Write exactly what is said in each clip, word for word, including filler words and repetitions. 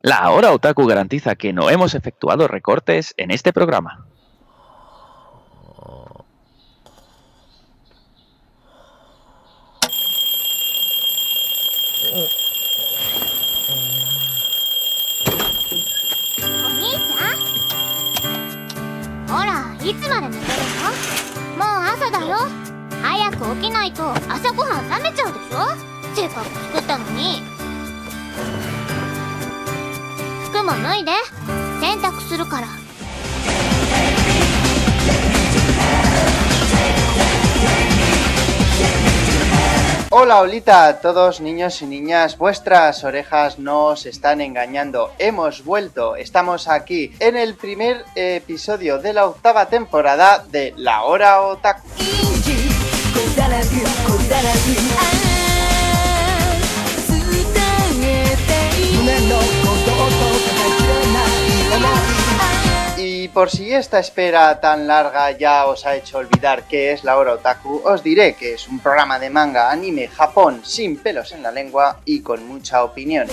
La Hora Otaku garantiza que no hemos efectuado recortes en este programa. Hola, holita a todos, niños y niñas, vuestras orejas no os están engañando. Hemos vuelto, estamos aquí en el primer episodio de la octava temporada de La Hora Otaku. Y por si esta espera tan larga ya os ha hecho olvidar qué es La Hora Otaku, os diré que es un programa de manga, anime, Japón, sin pelos en la lengua y con mucha opinión.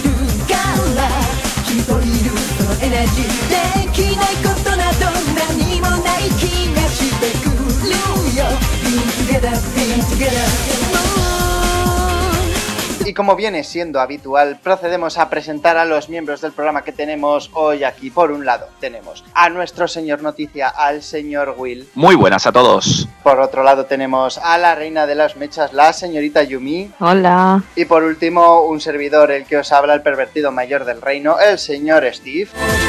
Y como viene siendo habitual, procedemos a presentar a los miembros del programa que tenemos hoy aquí. Por un lado, tenemos a nuestro señor Noticia, al señor Will. Muy buenas a todos. Por otro lado, tenemos a la reina de las mechas, la señorita Yumi. Hola. Y por último, un servidor, el que os habla, el pervertido mayor del reino, el señor Steve.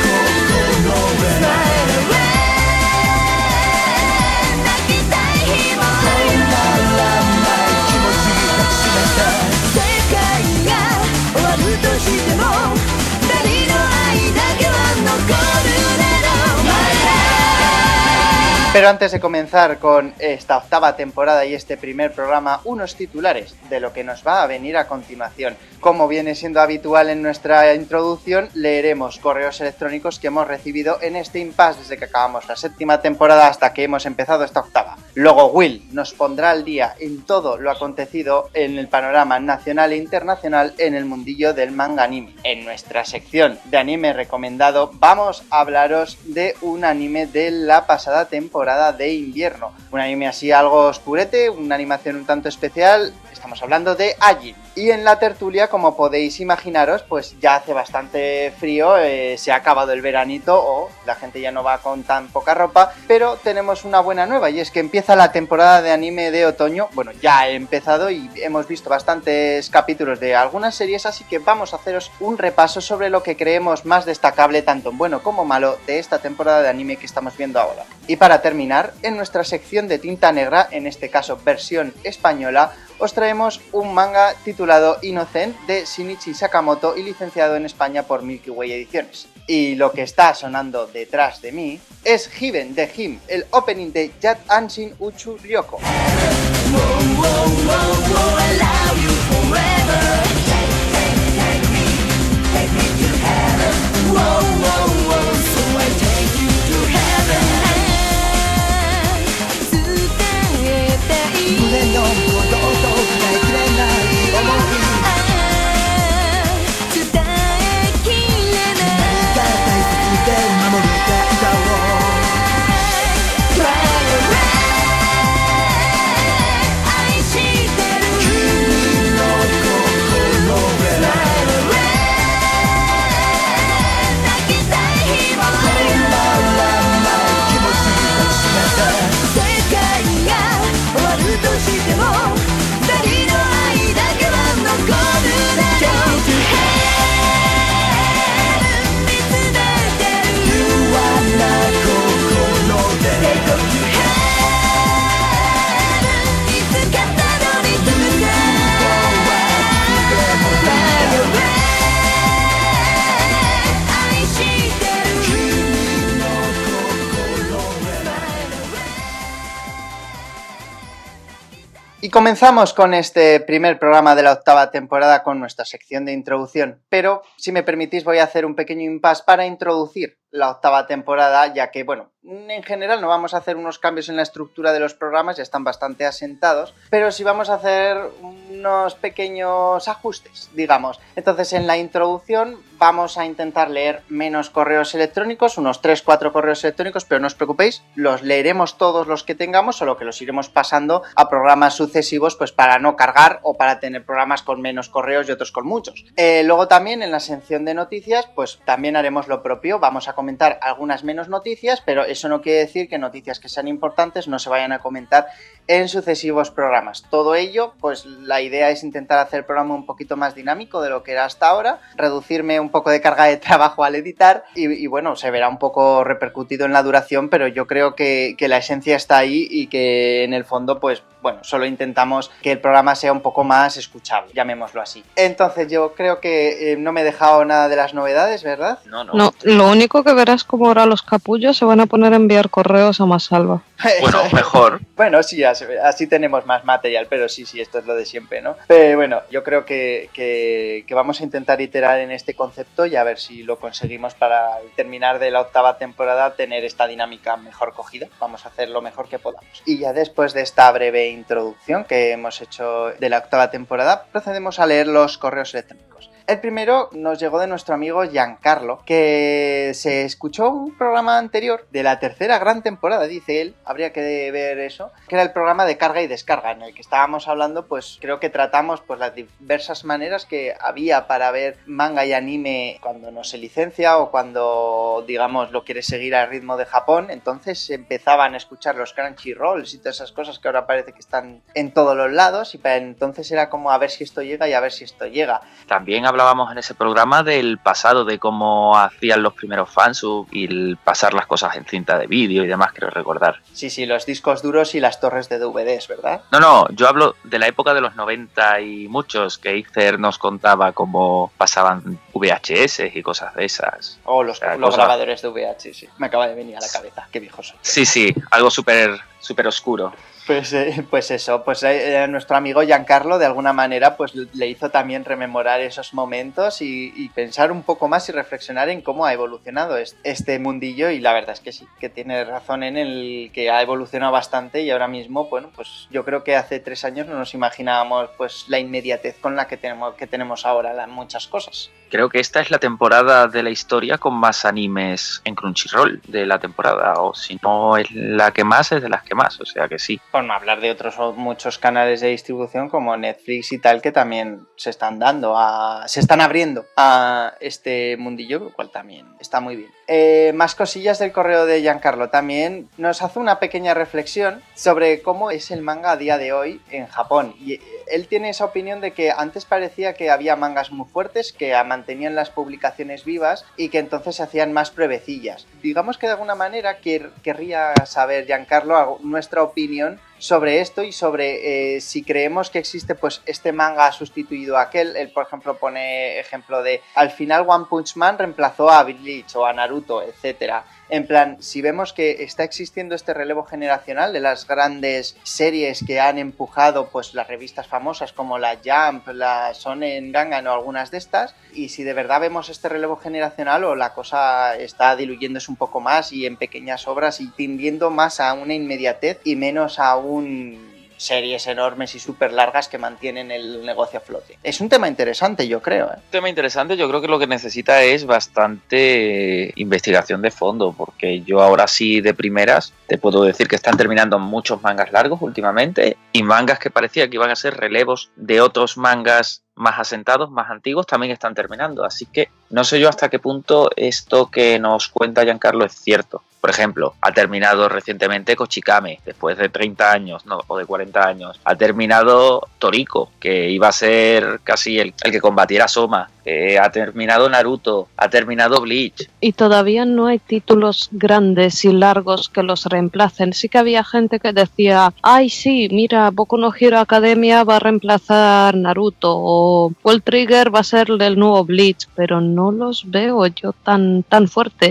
Pero antes de comenzar con esta octava temporada y este primer programa, unos titulares de lo que nos va a venir a continuación. Como viene siendo habitual en nuestra introducción, leeremos correos electrónicos que hemos recibido en este impasse desde que acabamos la séptima temporada hasta que hemos empezado esta octava. Luego Will nos pondrá al día en todo lo acontecido en el panorama nacional e internacional en el mundillo del manga anime. En nuestra sección de anime recomendado vamos a hablaros de un anime de la pasada temporada de invierno, un anime así algo oscurete, una animación un tanto especial. Estamos hablando de Ajin. Y en la tertulia, como podéis imaginaros, pues ya hace bastante frío, eh, se ha acabado el veranito o la gente ya no va con tan poca ropa, pero tenemos una buena nueva y es que empieza la temporada de anime de otoño. Bueno, ya ha empezado y hemos visto bastantes capítulos de algunas series, así que vamos a haceros un repaso sobre lo que creemos más destacable, tanto en bueno como malo, de esta temporada de anime que estamos viendo ahora. Y para terminar, en nuestra sección de tinta negra, en este caso versión española, os traemos un manga titulado Innocent de Shinichi Sakamoto y licenciado en España por Milky Way Ediciones. Y lo que está sonando detrás de mí es Heaven de Him, el opening de Yat Anshin Uchu Ryoko. Y comenzamos con este primer programa de la octava temporada con nuestra sección de introducción, pero si me permitís voy a hacer un pequeño impasse para introducir la octava temporada, ya que, bueno, en general no vamos a hacer unos cambios en la estructura de los programas, ya están bastante asentados, pero sí vamos a hacer unos pequeños ajustes, digamos. Entonces, en la introducción vamos a intentar leer menos correos electrónicos, unos tres cuatro correos electrónicos, pero no os preocupéis, los leeremos todos los que tengamos, solo que los iremos pasando a programas sucesivos, pues para no cargar o para tener programas con menos correos y otros con muchos. Eh, luego también en la sección de noticias, pues también haremos lo propio, vamos a comentar algunas menos noticias, pero eso no quiere decir que noticias que sean importantes no se vayan a comentar en sucesivos programas. Todo ello, pues la idea es intentar hacer el programa un poquito más dinámico de lo que era hasta ahora, reducirme un poco de carga de trabajo al editar y, y bueno, se verá un poco repercutido en la duración, pero yo creo que, que la esencia está ahí y que en el fondo, pues bueno, solo intentamos que el programa sea un poco más escuchable, llamémoslo así. Entonces yo creo que eh, no me he dejado nada de las novedades, ¿verdad? No, no. No, lo único que verás como ahora los capullos se van a poner a enviar correos a Masalva. Bueno, mejor. Bueno, sí, así, así tenemos más material, pero sí, sí, esto es lo de siempre, ¿no? Pero bueno, yo creo que, que, que vamos a intentar iterar en este concepto y a ver si lo conseguimos para terminar de la octava temporada, tener esta dinámica mejor cogida. Vamos a hacer lo mejor que podamos. Y ya después de esta breve introducción que hemos hecho de la octava temporada, procedemos a leer los correos electrónicos. El primero nos llegó de nuestro amigo Giancarlo, que se escuchó un programa anterior de la tercera gran temporada, dice él, habría que ver eso, que era el programa de carga y descarga, en el que estábamos hablando, pues creo que tratamos pues las diversas maneras que había para ver manga y anime cuando no se licencia o cuando, digamos, lo quieres seguir al ritmo de Japón. Entonces empezaban a escuchar los Crunchyrolls y todas esas cosas que ahora parece que están en todos los lados, y para entonces era como a ver si esto llega y a ver si esto llega. También hablábamos en ese programa del pasado, de cómo hacían los primeros fansub y el pasar las cosas en cinta de vídeo y demás, creo recordar. Sí, sí, los discos duros y las torres de D V Ds, ¿verdad? No, no, yo hablo de la época de los noventa y muchos, que Icer nos contaba cómo pasaban V H S y cosas de esas. O los, o sea, los cosas... grabadores de V H S, sí. Me acaba de venir a la cabeza, qué viejo soy. Sí, sí, algo súper súper oscuro. Pues, eh, pues eso, pues eh, nuestro amigo Giancarlo de alguna manera pues le hizo también rememorar esos momentos y, y pensar un poco más y reflexionar en cómo ha evolucionado este, este mundillo, y la verdad es que sí, que tiene razón en el que ha evolucionado bastante, y ahora mismo, bueno, pues yo creo que hace tres años no nos imaginábamos pues la inmediatez con la que tenemos, que tenemos ahora en muchas cosas. Creo que esta es la temporada de la historia con más animes en Crunchyroll de la temporada, o si no es la que más, es de las que más, o sea que sí. Por no hablar de otros muchos canales de distribución como Netflix y tal, que también se están dando a, se están abriendo a este mundillo, lo cual también está muy bien. Eh, más cosillas del correo de Giancarlo. También nos hace una pequeña reflexión sobre cómo es el manga a día de hoy en Japón, y él tiene esa opinión de que antes parecía que había mangas muy fuertes que mantenían las publicaciones vivas y que entonces se hacían más pruebecillas. Digamos que de alguna manera quer- querría saber, Giancarlo, nuestra opinión sobre esto y sobre eh, si creemos que existe pues este manga ha sustituido a aquel. Él, por ejemplo, pone ejemplo de al final One Punch Man reemplazó a Bleach o a Naruto, etcétera. En plan, si vemos que está existiendo este relevo generacional de las grandes series que han empujado pues las revistas famosas como la Jump, la Shonen Gangan o algunas de estas, y si de verdad vemos este relevo generacional o la cosa está diluyéndose un poco más y en pequeñas obras y tendiendo más a una inmediatez y menos a un series enormes y súper largas que mantienen el negocio a flote. Es un tema interesante, yo creo. ¿eh? Un tema interesante, yo creo que lo que necesita es bastante investigación de fondo, porque yo ahora sí de primeras te puedo decir que están terminando muchos mangas largos últimamente, y mangas que parecía que iban a ser relevos de otros mangas más asentados, más antiguos, también están terminando. Así que no sé yo hasta qué punto esto que nos cuenta Giancarlo es cierto. Por ejemplo, ha terminado recientemente Kochikame, después de treinta años, no, o de cuarenta años. Ha terminado Toriko, que iba a ser casi el, el que combatiera a Soma. Eh, ha terminado Naruto, ha terminado Bleach. Y todavía no hay títulos grandes y largos que los reemplacen. Sí que había gente que decía, ay sí, mira, Boku no Hero Academia va a reemplazar Naruto, o World Trigger va a ser el nuevo Bleach, pero no los veo yo tan, tan fuertes.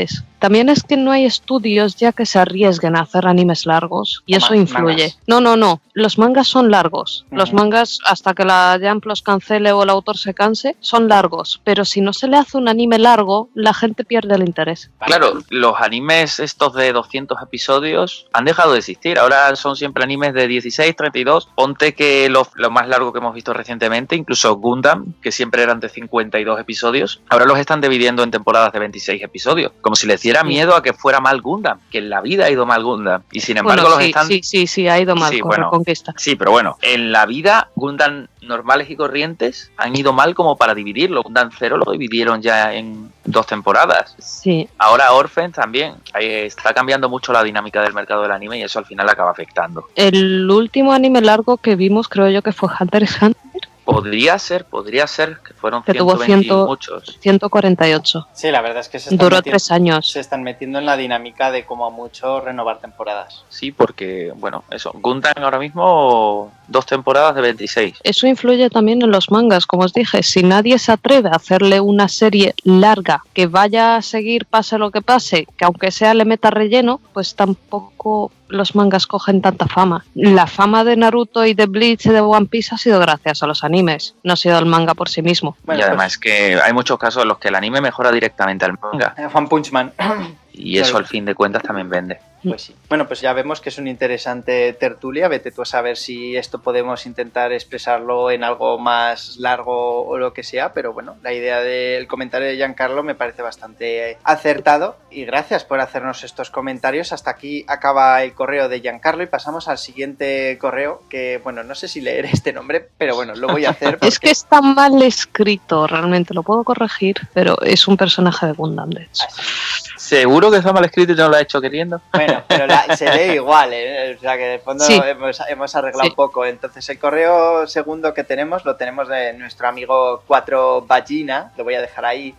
también es que no hay estudios ya que se arriesguen a hacer animes largos y O eso ma- influye. mangas. No, no, no. Los mangas son largos. Los Ujú. mangas, hasta que la Jump los cancele o el autor se canse, son largos. Pero si no se le hace un anime largo, la gente pierde el interés. Claro, los animes estos de doscientos episodios han dejado de existir. Ahora son siempre animes de dieciséis, treinta y dos. Ponte que lo, lo más largo que hemos visto recientemente, incluso Gundam, que siempre eran de cincuenta y dos episodios, ahora los están dividiendo en temporadas de veintiséis episodios. Como si les diera Sí. miedo a que fuera mal Gundam, que en la vida ha ido mal Gundam. Y sin embargo Bueno, los sí, están... sí, sí, sí, ha ido mal Sí, con bueno. Reconquista. Sí, pero bueno, en la vida Gundam normales y corrientes han ido mal como para dividirlo. Gundam Zero lo dividieron ya en dos temporadas. Sí. Ahora Orphan también. Ahí está cambiando mucho la dinámica del mercado del anime y eso al final acaba afectando. El último anime largo que vimos creo yo que fue Hunter x Hunter. Podría ser, podría ser que fueron Que tuvo ciento veinte y ciento- muchos. ciento cuarenta y ocho. Sí, la verdad es que se están, Duró meti- tres años. se están metiendo en la dinámica de como a mucho renovar temporadas. Sí, porque, bueno, eso. Gundam ahora mismo dos temporadas de veintiséis. Eso influye también en los mangas, como os dije. Si nadie se atreve a hacerle una serie larga que vaya a seguir pase lo que pase, que aunque sea le meta relleno, pues tampoco los mangas cogen tanta fama. La fama de Naruto y de Bleach y de One Piece ha sido gracias a los animes, no ha sido el manga por sí mismo. Bueno, y además que hay muchos casos en los que el anime mejora directamente al manga. pues, One Punch Man. Y eso Claro. al fin de cuentas también vende. Pues sí. Bueno, pues ya vemos que es una interesante tertulia. Vete tú a saber si esto podemos intentar expresarlo en algo más largo o lo que sea. Pero bueno, la idea del comentario de Giancarlo me parece bastante acertado. Y gracias por hacernos estos comentarios. Hasta aquí acaba el correo de Giancarlo y pasamos al siguiente correo. Que bueno, no sé si leer este nombre, pero bueno, lo voy a hacer. Es que porque- está mal escrito, realmente lo puedo corregir, pero es un personaje de Gundam, de hecho. Así. ¿Seguro que está mal escrito y no lo ha hecho queriendo? Bueno, pero la- se lee igual, ¿eh? O sea que de fondo Sí. hemos, hemos arreglado Sí. un poco. Entonces el correo segundo que tenemos lo tenemos de nuestro amigo cuatro Ballina, lo voy a dejar ahí.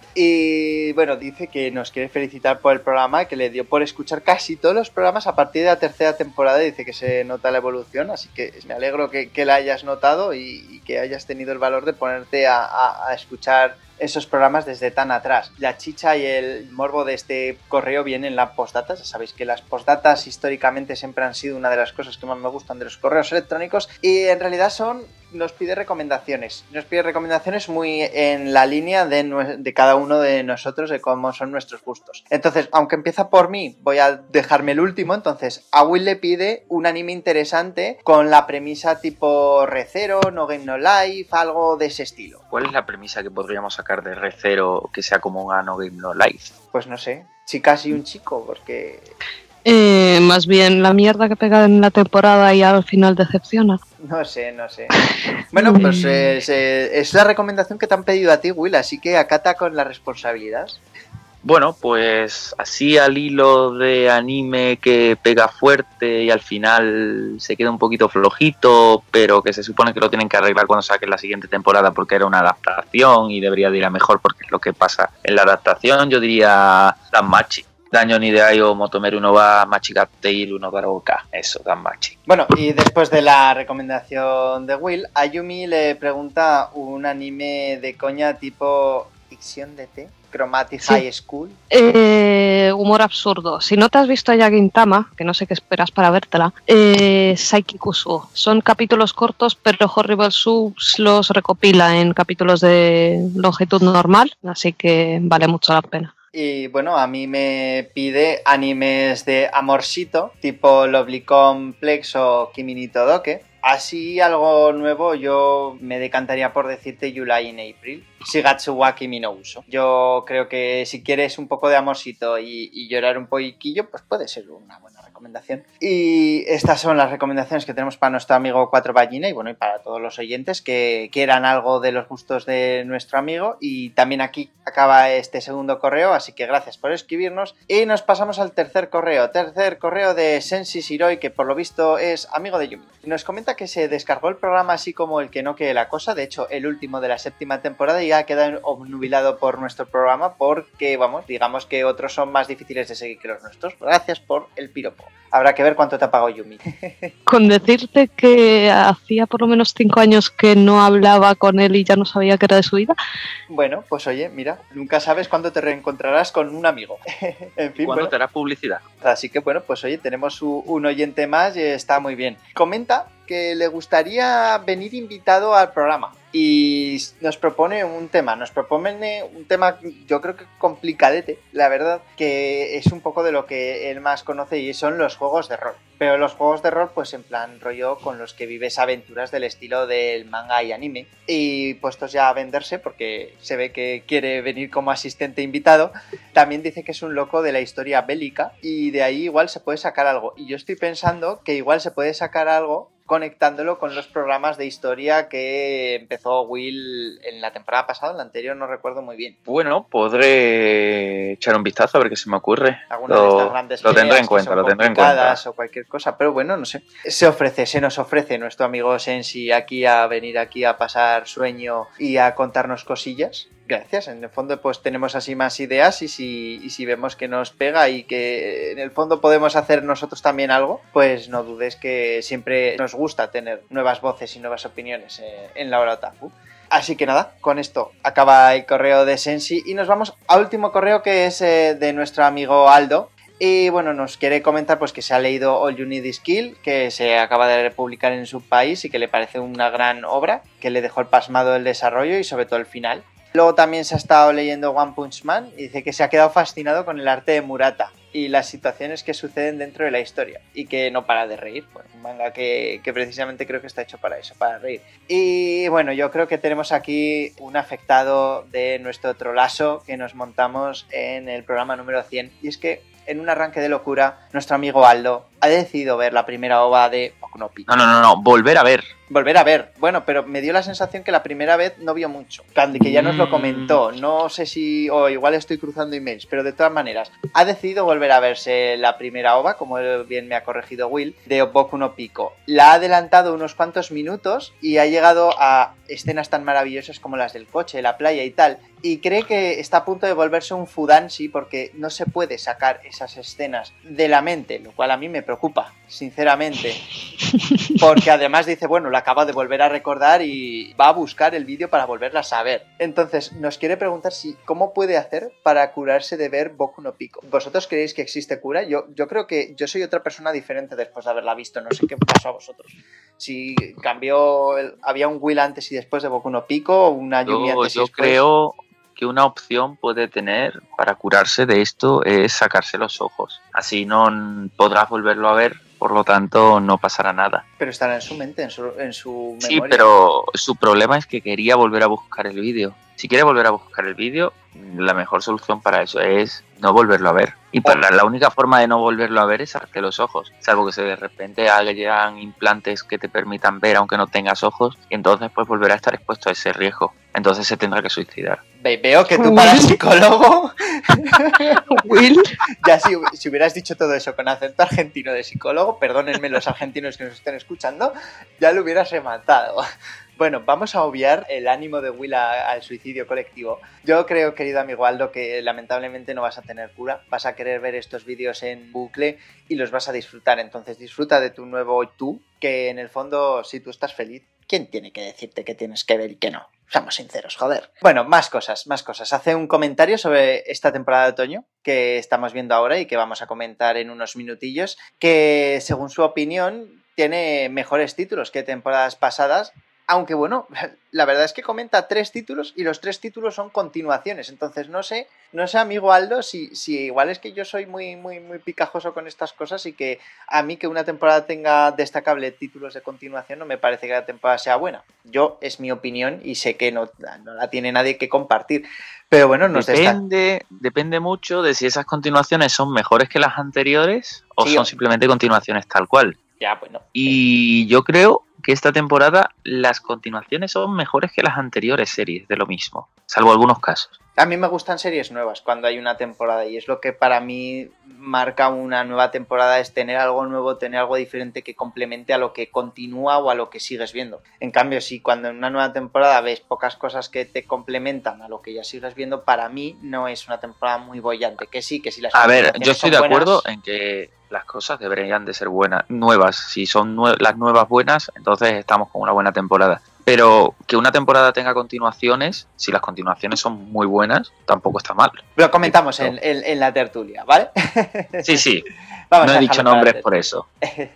Y bueno, dice que nos quiere felicitar por el programa, que le dio por escuchar casi todos los programas a partir de la tercera temporada. Dice que se nota la evolución, así que me alegro que, que la hayas notado y, y que hayas tenido el valor de ponerte a, a- a escuchar esos programas desde tan atrás. La chicha y el morbo de este correo viene en la postdata. Ya sabéis que las postdatas históricamente siempre han sido una de las cosas que más me gustan de los correos electrónicos y en realidad son, nos pide recomendaciones. Nos pide recomendaciones muy en la línea de, nue- de cada uno de nosotros, de cómo son nuestros gustos. Entonces, aunque empieza por mí, voy a dejarme el último. Entonces, a Will le pide un anime interesante con la premisa tipo Re:Zero, No Game No Life, algo de ese estilo. ¿Cuál es la premisa que podríamos sacar de Re:Zero que sea como un No Game No Life? Pues no sé, chicas y un chico, porque... Eh, más bien la mierda que pega en la temporada y al final decepciona. No sé, no sé. Bueno, pues eh, se- es la recomendación que te han pedido a ti, Will, así que acata con la responsabilidad. Bueno, pues así al hilo de anime que pega fuerte y al final se queda un poquito flojito, pero que se supone que lo tienen que arreglar cuando saquen la siguiente temporada porque era una adaptación y debería de ir a mejor porque es lo que pasa en la adaptación, yo diría Danmachi. Daño ni de Ayo, Motomeru no va, Machigatte uno Baroka. Eso, Danmachi. Bueno, y después de la recomendación de Will, Ayumi le pregunta un anime de coña tipo Ficción de T, Chromatic Sí. High School. Eh, humor absurdo. Si no te has visto ya Gintama, que no sé qué esperas para vértela, eh, Saiki Kusuo. Son capítulos cortos, pero Horrible Subs los recopila en capítulos de longitud normal, así que vale mucho la pena. Y bueno, a mí me pide animes de amorcito, tipo Lovely Complex o Kimi ni Todoke. Así algo nuevo, yo me decantaría por decirte July in April. Shigatsu wa Kimi no Uso. Yo creo que si quieres un poco de amorcito y, y llorar un poquillo, pues puede ser una buena recomendación. Y estas son las recomendaciones que tenemos para nuestro amigo Cuatro Ballina y bueno, y para todos los oyentes que quieran algo de los gustos de nuestro amigo. Y también aquí acaba este segundo correo, así que gracias por escribirnos. Y nos pasamos al tercer correo. Tercer correo de Sensi Shiroi, que por lo visto es amigo de Yumi. Nos comenta comenta que se descargó el programa así como el que no quiere la cosa. De hecho, el último de la séptima temporada ya queda obnubilado por nuestro programa porque, vamos, digamos que otros son más difíciles de seguir que los nuestros. Gracias por el piropo. Habrá que ver cuánto te ha pagado Yumi. Con decirte que hacía por lo menos cinco años que no hablaba con él y ya no sabía qué era de su vida. Bueno, pues oye, mira, nunca sabes cuándo te reencontrarás con un amigo. En fin, ¿Cuándo bueno, te hará publicidad? Así que bueno, pues oye, tenemos un oyente más y está muy bien. Comenta que le gustaría venir invitado al programa y nos propone un tema, nos propone un tema yo creo que complicadete, la verdad, que es un poco de lo que él más conoce y son los juegos de rol. Pero los juegos de rol pues en plan rollo con los que vives aventuras del estilo del manga y anime, y puestos ya a venderse porque se ve que quiere venir como asistente invitado, también dice que es un loco de la historia bélica y de ahí igual se puede sacar algo, y yo estoy pensando que igual se puede sacar algo conectándolo con los programas de historia que empezó Will en la temporada pasada, en la anterior no recuerdo muy bien. Bueno, podré echar un vistazo a ver qué se me ocurre. Alguna lo, de estas grandes lo tendré en peleas cuenta, que son lo tendré en cuenta. complicadas o cualquier cosa, pero bueno, no sé. Se ofrece, se nos ofrece nuestro amigo Sensi aquí a venir aquí a pasar sueño y a contarnos cosillas. Gracias, en el fondo pues tenemos así más ideas y si, y si vemos que nos pega y que en el fondo podemos hacer nosotros también algo, pues no dudes que siempre nos gusta tener nuevas voces y nuevas opiniones eh, en la hora otaku. Así que nada, con esto acaba el correo de Sensi y nos vamos al último correo que es eh, de nuestro amigo Aldo. Y bueno, nos quiere comentar pues que se ha leído All You Need Is Kill, que se acaba de publicar en su país y que le parece una gran obra, que le dejó el pasmado el desarrollo y sobre todo el final. Luego también se ha estado leyendo One Punch Man y dice que se ha quedado fascinado con el arte de Murata y las situaciones que suceden dentro de la historia y que no para de reír. Bueno, un manga que, que precisamente creo que está hecho para eso, para reír. Y bueno, yo creo que tenemos aquí un afectado de nuestro trolazo que nos montamos en el programa número cien, y es que en un arranque de locura, nuestro amigo Aldo ha decidido ver la primera ova de Boku no Pico. No, no, no, no, volver a ver. Volver a ver. Bueno, pero me dio la sensación que la primera vez no vio mucho. Candy, que ya nos lo comentó. No sé si... o igual estoy cruzando emails, pero de todas maneras, ha decidido volver a verse la primera ova, como bien me ha corregido Will, de Boku no Pico. La ha adelantado unos cuantos minutos y ha llegado a escenas tan maravillosas como las del coche, la playa y tal. Y cree que está a punto de volverse un fudanshi porque no se puede sacar esas escenas de la mente, lo cual a mí me preocupa, sinceramente. Porque además dice, bueno, la acaba de volver a recordar y va a buscar el vídeo para volverlas a ver. Entonces, nos quiere preguntar si cómo puede hacer para curarse de ver Boku no Pico. ¿Vosotros creéis que existe cura? Yo, yo creo que yo soy otra persona diferente después de haberla visto. No sé qué pasó a vosotros. Si cambió, el, había un Will antes y después de Boku no Pico, o una Yumi Yo, antes y yo después. creo que una opción puede tener para curarse de esto es sacarse los ojos. Así no podrás volverlo a ver, por lo tanto no pasará nada. Pero estará en su mente, en su, en su memoria. Sí, pero su problema es que quería volver a buscar el vídeo. Si quiere volver a buscar el vídeo, la mejor solución para eso es no volverlo a ver. Y para la única forma de no volverlo a ver es sacarte los ojos. Salvo que se de repente hayan implantes que te permitan ver aunque no tengas ojos, y entonces pues volverá a estar expuesto a ese riesgo. Entonces se tendrá que suicidar. Ve, veo que tú para psicólogo... Will. Ya si, si hubieras dicho todo eso con acento argentino de psicólogo, perdónenme los argentinos que nos estén escuchando, ya lo hubieras rematado. Bueno, vamos a obviar el ánimo de Will a, al suicidio colectivo. Yo creo, querido amigo Aldo, que lamentablemente no vas a tener cura. Vas a querer ver estos vídeos en bucle y los vas a disfrutar. Entonces disfruta de tu nuevo tú, que en el fondo, si tú estás feliz, ¿quién tiene que decirte que tienes que ver y que no? Seamos sinceros, joder. Bueno, más cosas, más cosas. Hace un comentario sobre esta temporada de otoño que estamos viendo ahora y que vamos a comentar en unos minutillos, que según su opinión tiene mejores títulos que temporadas pasadas. Aunque bueno, la verdad es que comenta tres títulos y los tres títulos son continuaciones. Entonces no sé, no sé amigo Aldo, si, si igual es que yo soy muy, muy, muy picajoso con estas cosas y que a mí que una temporada tenga destacable títulos de continuación no me parece que la temporada sea buena. Yo, es mi opinión y sé que no, no la tiene nadie que compartir. Pero bueno, nos depende, depende mucho de si esas continuaciones son mejores que las anteriores o sí, son o... simplemente continuaciones tal cual. Ya, bueno. Y yo creo que esta temporada las continuaciones son mejores que las anteriores series de lo mismo, salvo algunos casos. A mí me gustan series nuevas cuando hay una temporada y es lo que para mí marca una nueva temporada, es tener algo nuevo, tener algo diferente que complemente a lo que continúa o a lo que sigues viendo. En cambio, si cuando en una nueva temporada ves pocas cosas que te complementan a lo que ya sigues viendo, para mí no es una temporada muy bollante. Que sí, que sí las A ver, yo estoy de buenas, acuerdo en que las cosas deberían de ser buenas, nuevas. Si son nue- las nuevas buenas, entonces estamos con una buena temporada. Pero que una temporada tenga continuaciones, si las continuaciones son muy buenas, tampoco está mal. Lo comentamos en, en, en la tertulia, ¿vale? Sí, sí. Vamos no a he dicho nombres por eso.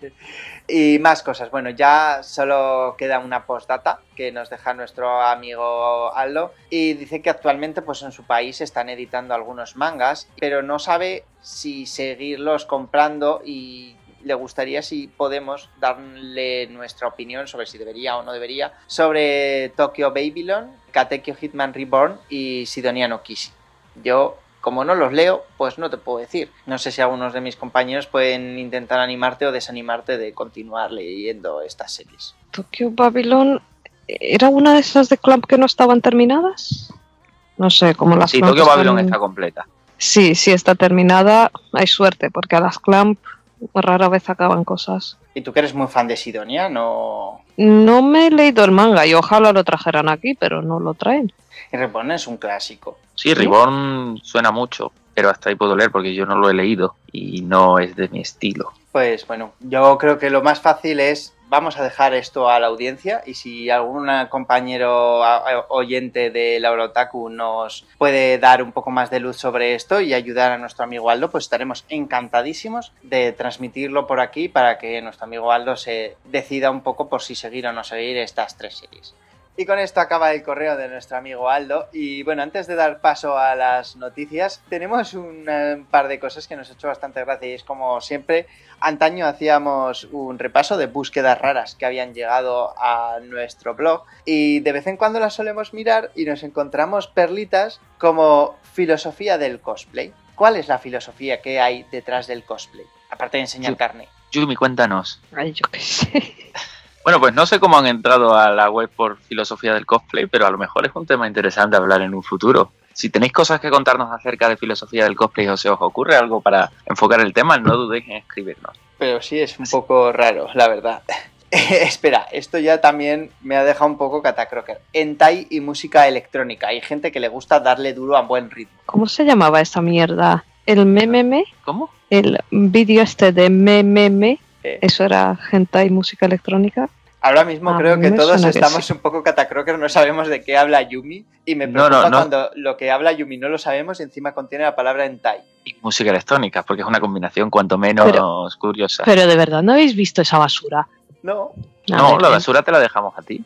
Y más cosas. Bueno, ya solo queda una postdata que nos deja nuestro amigo Aldo y dice que actualmente pues en su país están editando algunos mangas, pero no sabe si seguirlos comprando y le gustaría si podemos darle nuestra opinión sobre si debería o no debería sobre Tokyo Babylon, Katekyo Hitman Reborn y Sidonia no Kishi. Yo, como no los leo, pues no te puedo decir. No sé si algunos de mis compañeros pueden intentar animarte o desanimarte de continuar leyendo estas series. Tokyo Babylon, ¿era una de esas de Clamp que no estaban terminadas? No sé, como las Sí, Clamp Tokyo están... Babylon está completa. Sí, sí está terminada, hay suerte, porque a las Clamp rara vez acaban cosas. ¿Y tú que eres muy fan de Sidonia? No... No me he leído el manga y ojalá lo trajeran aquí, pero no lo traen. Y Reborn es un clásico. Sí, Reborn suena mucho, pero hasta ahí puedo leer porque yo no lo he leído y no es de mi estilo. Pues bueno, yo creo que lo más fácil es, vamos a dejar esto a la audiencia y si algún compañero oyente de Laura Otaku nos puede dar un poco más de luz sobre esto y ayudar a nuestro amigo Aldo, pues estaremos encantadísimos de transmitirlo por aquí para que nuestro amigo Aldo se decida un poco por si seguir o no seguir estas tres series. Y con esto acaba el correo de nuestro amigo Aldo. Y bueno, antes de dar paso a las noticias, tenemos un, un par de cosas que nos ha hecho bastante gracia. Y es como siempre, antaño hacíamos un repaso de búsquedas raras que habían llegado a nuestro blog. Y de vez en cuando las solemos mirar y nos encontramos perlitas como filosofía del cosplay. ¿Cuál es la filosofía que hay detrás del cosplay? Aparte de enseñar carne. Yumi, cuéntanos. Ay, yo qué sé. Bueno, pues no sé cómo han entrado a la web por filosofía del cosplay, pero a lo mejor es un tema interesante hablar en un futuro. Si tenéis cosas que contarnos acerca de filosofía del cosplay o se os ocurre algo para enfocar el tema, no dudéis en escribirnos. Pero sí es un poco raro, la verdad. Espera, esto ya también me ha dejado un poco catacroker. Hentai y música electrónica. Hay gente que le gusta darle duro a buen ritmo. ¿Cómo se llamaba esta mierda? ¿El meme? ¿Cómo? El vídeo este de meme. Eh. ¿Eso era hentai música electrónica? Ahora mismo A creo mí que me todos suena que estamos sí. un poco catacroker, no sabemos de qué habla Yumi y me No, preocupa no, no. cuando lo que habla Yumi no lo sabemos y encima contiene la palabra hentai. Y música electrónica, porque es una combinación cuanto menos Pero- curiosa. Pero de verdad, ¿no habéis visto esa basura? No. A no, ver, la en- basura te la dejamos a ti.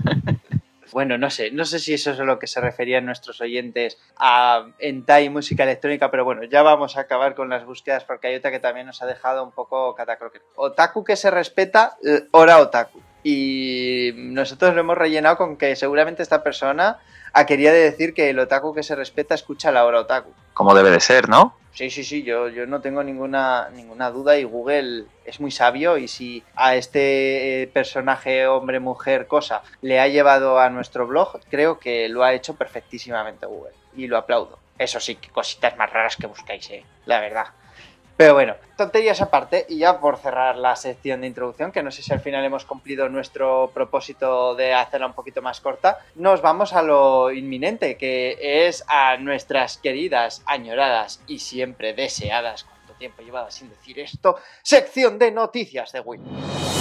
Bueno, no sé, no sé si eso es a lo que se referían nuestros oyentes a hentai y música electrónica, pero bueno, ya vamos a acabar con las búsquedas porque hay otra que también nos ha dejado un poco catacroker. Otaku que se respeta, eh, hora otaku. Y nosotros lo hemos rellenado con que seguramente esta persona ha querido decir que el otaku que se respeta escucha la hora otaku. Como debe de ser, ¿no? Sí, sí, sí, yo, yo no tengo ninguna, ninguna duda y Google es muy sabio y si a este eh, personaje, hombre, mujer, cosa, le ha llevado a nuestro blog, creo que lo ha hecho perfectísimamente Google y lo aplaudo. Eso sí, qué cositas más raras que buscáis, eh, la verdad. Pero bueno, tonterías aparte, y ya por cerrar la sección de introducción, que no sé si al final hemos cumplido nuestro propósito de hacerla un poquito más corta, nos vamos a lo inminente, que es a nuestras queridas, añoradas y siempre deseadas, ¿cuánto tiempo llevaba sin decir esto? Sección de noticias de Wii.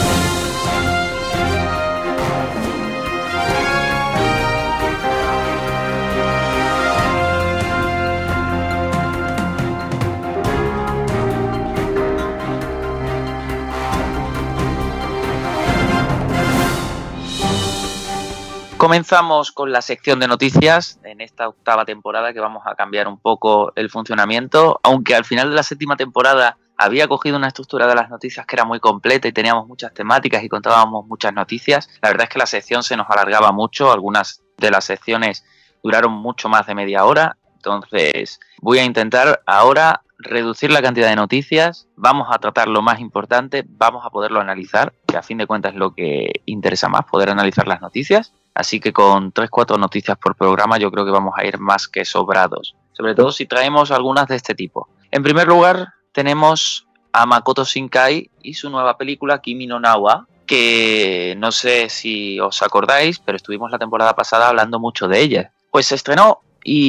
Comenzamos con la sección de noticias en esta octava temporada, que vamos a cambiar un poco el funcionamiento, aunque al final de la séptima temporada había cogido una estructura de las noticias que era muy completa y teníamos muchas temáticas y contábamos muchas noticias. La verdad es que la sección se nos alargaba mucho, algunas de las secciones duraron mucho más de media hora, entonces voy a intentar ahora reducir la cantidad de noticias, vamos a tratar lo más importante, vamos a poderlo analizar, que a fin de cuentas es lo que interesa más, poder analizar las noticias. Así que con tres cuatro noticias por programa yo creo que vamos a ir más que sobrados. Sobre todo si traemos algunas de este tipo. En primer lugar tenemos a Makoto Shinkai y su nueva película Kimi no Na wa, que no sé si os acordáis, pero estuvimos la temporada pasada hablando mucho de ella. Pues se estrenó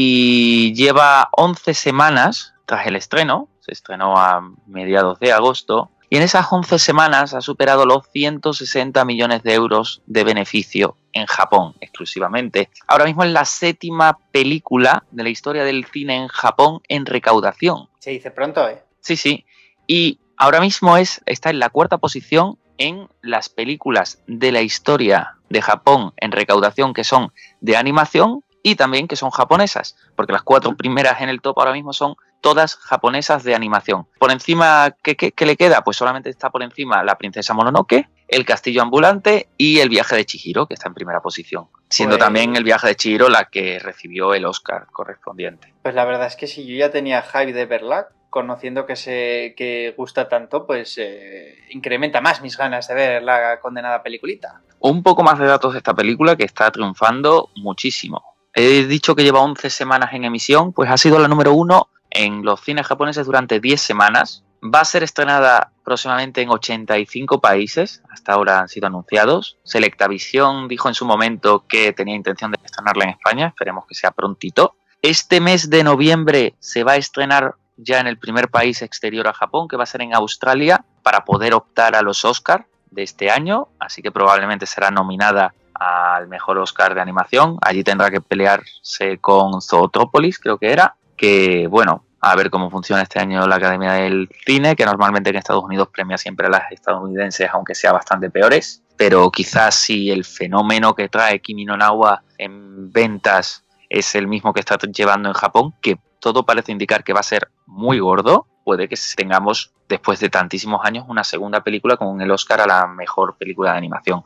y lleva once semanas tras el estreno, se estrenó a mediados de agosto, y en esas once semanas ha superado los ciento sesenta millones de euros de beneficio en Japón exclusivamente. Ahora mismo es la séptima película de la historia del cine en Japón en recaudación. Se dice pronto, ¿eh? Sí, sí. Y ahora mismo es, está en la cuarta posición en las películas de la historia de Japón en recaudación que son de animación y también que son japonesas, porque las cuatro primeras en el top ahora mismo son todas japonesas de animación. Por encima, ¿qué, qué, qué le queda? Pues solamente está por encima La princesa Mononoke, El castillo ambulante y El viaje de Chihiro, que está en primera posición. Siendo Pues... también El viaje de Chihiro la que recibió el Oscar correspondiente. Pues la verdad es que si yo ya tenía hype de verla, conociendo que se que gusta tanto, pues eh, incrementa más mis ganas de ver la condenada peliculita. Un poco más de datos de esta película que está triunfando muchísimo. He dicho que lleva once semanas en emisión, pues ha sido la número uno en los cines japoneses durante diez semanas. Va a ser estrenada próximamente en ochenta y cinco países, hasta ahora han sido anunciados. Selectavision dijo en su momento que tenía intención de estrenarla en España, esperemos que sea prontito. Este mes de noviembre se va a estrenar ya en el primer país exterior a Japón, que va a ser en Australia, para poder optar a los Oscar de este año, así que probablemente será nominada al mejor Oscar de animación. Allí tendrá que pelearse con Zootrópolis, creo que era, que bueno, a ver cómo funciona este año la Academia del Cine, que normalmente en Estados Unidos premia siempre a las estadounidenses, aunque sea bastante peores, pero quizás si el fenómeno que trae Kimi no Na wa en ventas es el mismo que está llevando en Japón, que todo parece indicar que va a ser muy gordo, puede que tengamos después de tantísimos años una segunda película con el Oscar a la mejor película de animación.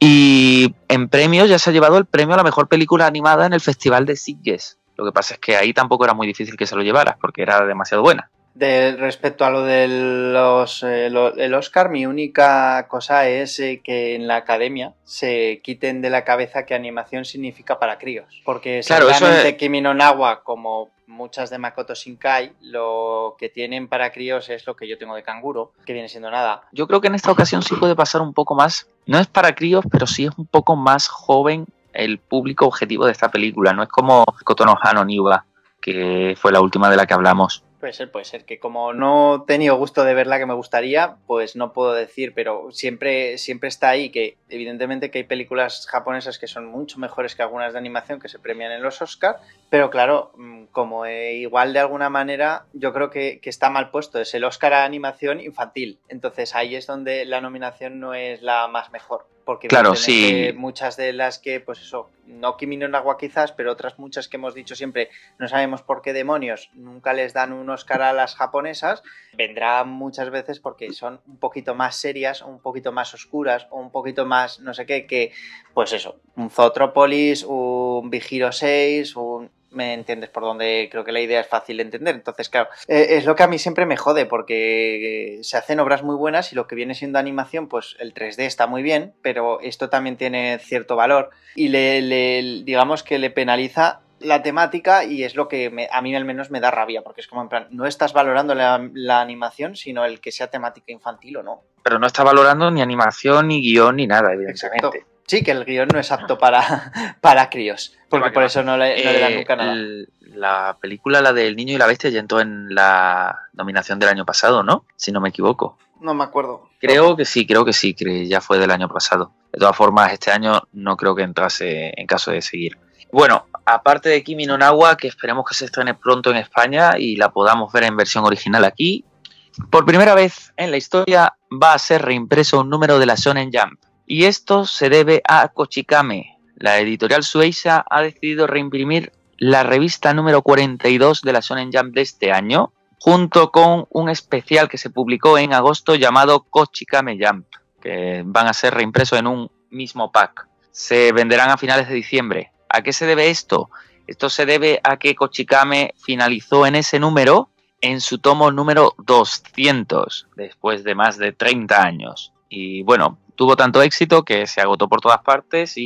Y en premios ya se ha llevado el premio a la mejor película animada en el Festival de Sitges. Lo que pasa es que ahí tampoco era muy difícil que se lo llevaras porque era demasiado buena. De, respecto a lo del los, eh, lo, el Oscar, mi única cosa es eh, que en la academia se quiten de la cabeza que animación significa para críos. Porque claro, seguramente eso es... Kimi no Na wa, como muchas de Makoto Shinkai, lo que tienen para críos es lo que yo tengo de Kanguro, que viene siendo nada. Yo creo que en esta ocasión sí puede pasar un poco más. No es para críos, pero sí es un poco más joven el público objetivo de esta película. No es como Koto Hano Niwa, que fue la última de la que hablamos. Puede ser, puede ser, que como no he tenido gusto de verla que me gustaría, pues no puedo decir, pero siempre, siempre está ahí que evidentemente que hay películas japonesas que son mucho mejores que algunas de animación que se premian en los Oscar, pero claro, como eh, igual de alguna manera yo creo que, que está mal puesto, es el Oscar a animación infantil, entonces ahí es donde la nominación no es la más mejor. Porque claro, sí. Muchas de las que, pues eso, no Kimi no Na wa quizás, pero otras muchas que hemos dicho siempre, no sabemos por qué demonios nunca les dan un Oscar a las japonesas, vendrán muchas veces porque son un poquito más serias, un poquito más oscuras, o un poquito más, no sé qué, que, pues eso, un Zootrópolis, un Big Hero seis, un... ¿Me entiendes? Por donde creo que la idea es fácil de entender. Entonces, claro, eh, es lo que a mí siempre me jode porque se hacen obras muy buenas y lo que viene siendo animación, pues el tres D está muy bien, pero esto también tiene cierto valor y le, le digamos que le penaliza la temática y es lo que me, a mí al menos me da rabia, porque es como en plan, no estás valorando la, la animación, sino el que sea temática infantil o no. Pero no está valorando ni animación, ni guión, ni nada, evidentemente. Exacto. Sí, que el guión no es apto para, para críos, porque por eso no le, no le dan nunca nada. El, la película, la del Niño y la Bestia, ya entró en la nominación del año pasado, ¿no? Si no me equivoco. No me acuerdo. Creo que sí, creo que sí, que ya fue del año pasado. De todas formas, este año no creo que entrase en caso de seguir. Bueno, aparte de Kimi no Na wa, que esperemos que se estrene pronto en España y la podamos ver en versión original aquí, por primera vez en la historia va a ser reimpreso un número de la Shonen Jump. Y esto se debe a Kochikame. La editorial Shueisha ha decidido reimprimir la revista número cuarenta y dos de la Shonen Jump de este año, junto con un especial que se publicó en agosto llamado Kochikame Jump, que van a ser reimpresos en un mismo pack. Se venderán a finales de diciembre. ¿A qué se debe esto? Esto se debe a que Kochikame finalizó en ese número en su tomo número doscientos, después de más de treinta años. Y bueno, tuvo tanto éxito que se agotó por todas partes y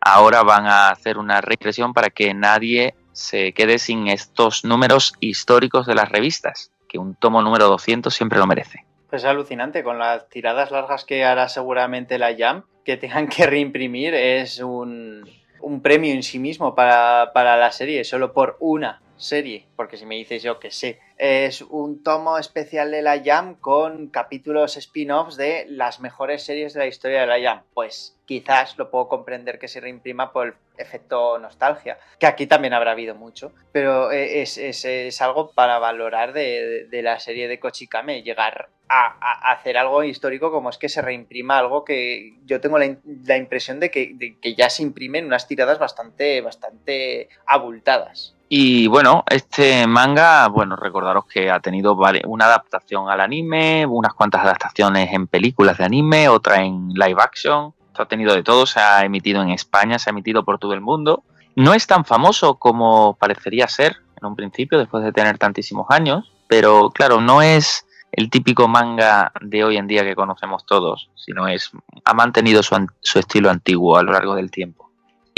ahora van a hacer una reimpresión para que nadie se quede sin estos números históricos de las revistas, que un tomo número doscientos siempre lo merece. Pues es alucinante, con las tiradas largas que hará seguramente la Jump, que tengan que reimprimir es un, un premio en sí mismo para, para la serie, solo por una serie, porque si me dices yo que sé, es un tomo especial de la Jump con capítulos spin-offs de las mejores series de la historia de la Jump, pues quizás lo puedo comprender que se reimprima por el efecto nostalgia, que aquí también habrá habido mucho, pero es, es, es algo para valorar de, de, de la serie de Kochikame, llegar a, a hacer algo histórico como es que se reimprima algo que yo tengo la, la impresión de que, de que ya se imprimen unas tiradas bastante, bastante abultadas. Y bueno, este manga, bueno, recordaros que ha tenido una adaptación al anime, unas cuantas adaptaciones en películas de anime, otra en live action. Esto ha tenido de todo, se ha emitido en España, se ha emitido por todo el mundo. No es tan famoso como parecería ser en un principio, después de tener tantísimos años, pero claro, no es el típico manga de hoy en día que conocemos todos, sino es ha mantenido su, su estilo antiguo a lo largo del tiempo.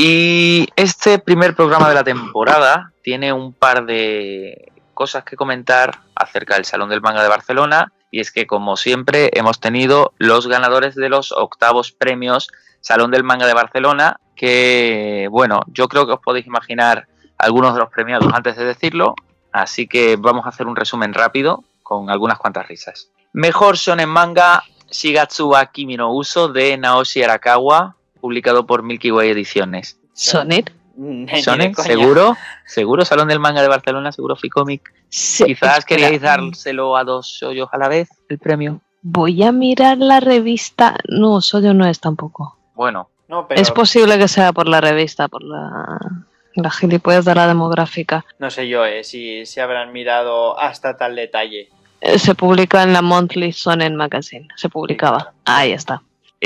Y este primer programa de la temporada tiene un par de cosas que comentar acerca del Salón del Manga de Barcelona, y es que, como siempre, hemos tenido los ganadores de los octavos premios Salón del Manga de Barcelona, que, bueno, yo creo que os podéis imaginar algunos de los premiados antes de decirlo, así que vamos a hacer un resumen rápido con algunas cuantas risas. Mejor shonen manga, Shigatsu wa Kimi no Uso, de Naoshi Arakawa, publicado por Milky Way Ediciones. ¿Sonic? ¿Sonic? ¿Seguro? ¿Seguro? Salón del Manga de Barcelona, seguro Ficomic. Sí, Quizás espera. queríais dárselo a dos shoyos a la vez, el premio. Voy a mirar la revista. No, Shoujo no es tampoco. Bueno. No, pero... Es posible que sea por la revista, por la, la gilipollez de la demográfica. No sé yo, eh, si, si habrán mirado hasta tal detalle. Eh, Se publica en la Monthly Shonen Magazine. Se publicaba. Ahí está.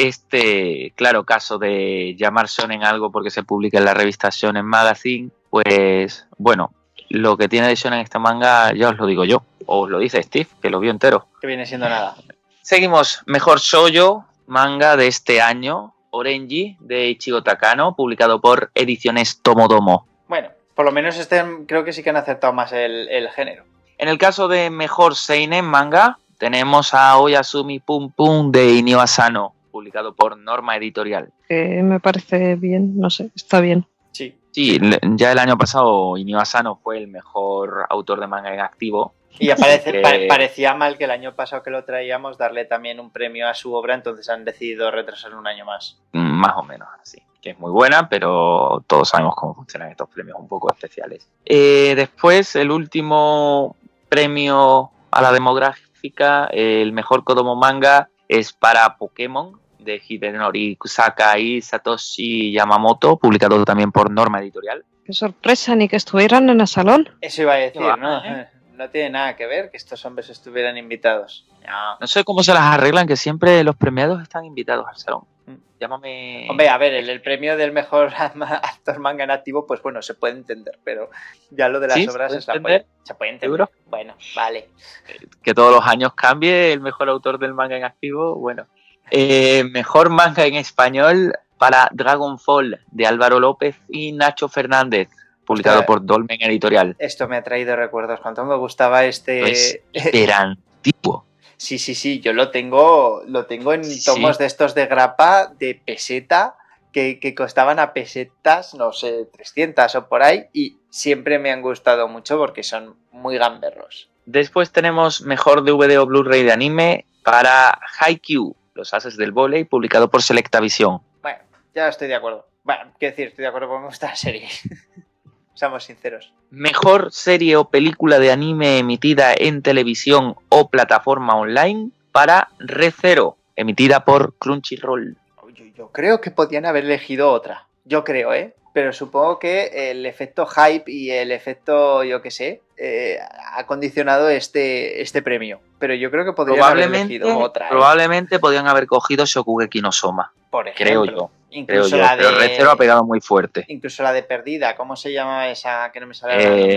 Este, claro, caso de llamar shonen algo porque se publica en la revista Shonen Magazine, pues, bueno, lo que tiene de shonen este manga ya os lo digo yo, o os lo dice Steve, que lo vio entero. Que viene siendo nada. Seguimos, mejor shoujo manga de este año, Orenji, de Ichigo Takano, publicado por Ediciones Tomodomo. Bueno, por lo menos este creo que sí que han acertado más el, el género. En el caso de mejor seinen manga, tenemos a Oyasumi Pum Pum de Inio Asano, publicado por Norma Editorial. Eh, me parece bien, no sé, está bien. Sí. Sí, ya el año pasado Inio Asano fue el mejor autor de manga en activo. Y aparece, que... pa parecía mal que el año pasado que lo traíamos darle también un premio a su obra, entonces han decidido retrasar un año más. Más o menos así. Que es muy buena, pero todos sabemos cómo funcionan estos premios un poco especiales. Eh, después, el último premio a la demográfica, el mejor Kodomo manga, es para Pokémon, de Hidenori Kusaka y Satoshi Yamamoto, publicado también por Norma Editorial. Qué sorpresa, ni que estuvieran en el salón. Eso iba a decir, va, ¿no? ¿eh? No tiene nada que ver que estos hombres estuvieran invitados. No. No sé cómo se las arreglan, que siempre los premiados están invitados al salón. Llámame... Hombre, a ver, el, el premio del mejor actor manga en activo, pues bueno, se puede entender, pero ya lo de las ¿Sí? obras ¿Se es la puede polla. Se puede entender. ¿Seguro? Bueno, vale. Que todos los años cambie el mejor autor del manga en activo, bueno. Eh, mejor manga en español para Dragonfall, de Álvaro López y Nacho Fernández, publicado Ostras, por Dolmen Editorial. Esto me ha traído recuerdos. Cuánto me gustaba este... Es hiperantiguo. Sí, sí, sí, yo lo tengo, lo tengo en Sí. tomos de estos de grapa de peseta que, que costaban a pesetas, no sé, trescientas o por ahí, y siempre me han gustado mucho porque son muy gamberros. Después tenemos mejor D V D o Blu-ray de anime para Haikyuu, Los Ases del Vóley, publicado por Selectavision. Bueno, ya estoy de acuerdo. Bueno, quiero decir, estoy de acuerdo porque me gusta la serie. Seamos sinceros. Mejor serie o película de anime emitida en televisión o plataforma online para Re:Zero, emitida por Crunchyroll. Yo, yo creo que podían haber elegido otra. Yo creo, ¿eh? Pero supongo que el efecto hype y el efecto, yo qué sé, eh, ha condicionado este, este premio. Pero yo creo que podrían haber elegido otra. ¿eh? Probablemente podrían haber cogido Shokugeki no Soma. Por ejemplo. Creo yo. Incluso Creo yo, la pero de... Re:Zero ha pegado muy fuerte. Incluso la de Perdida, ¿cómo se llama esa que no me sale? Eh,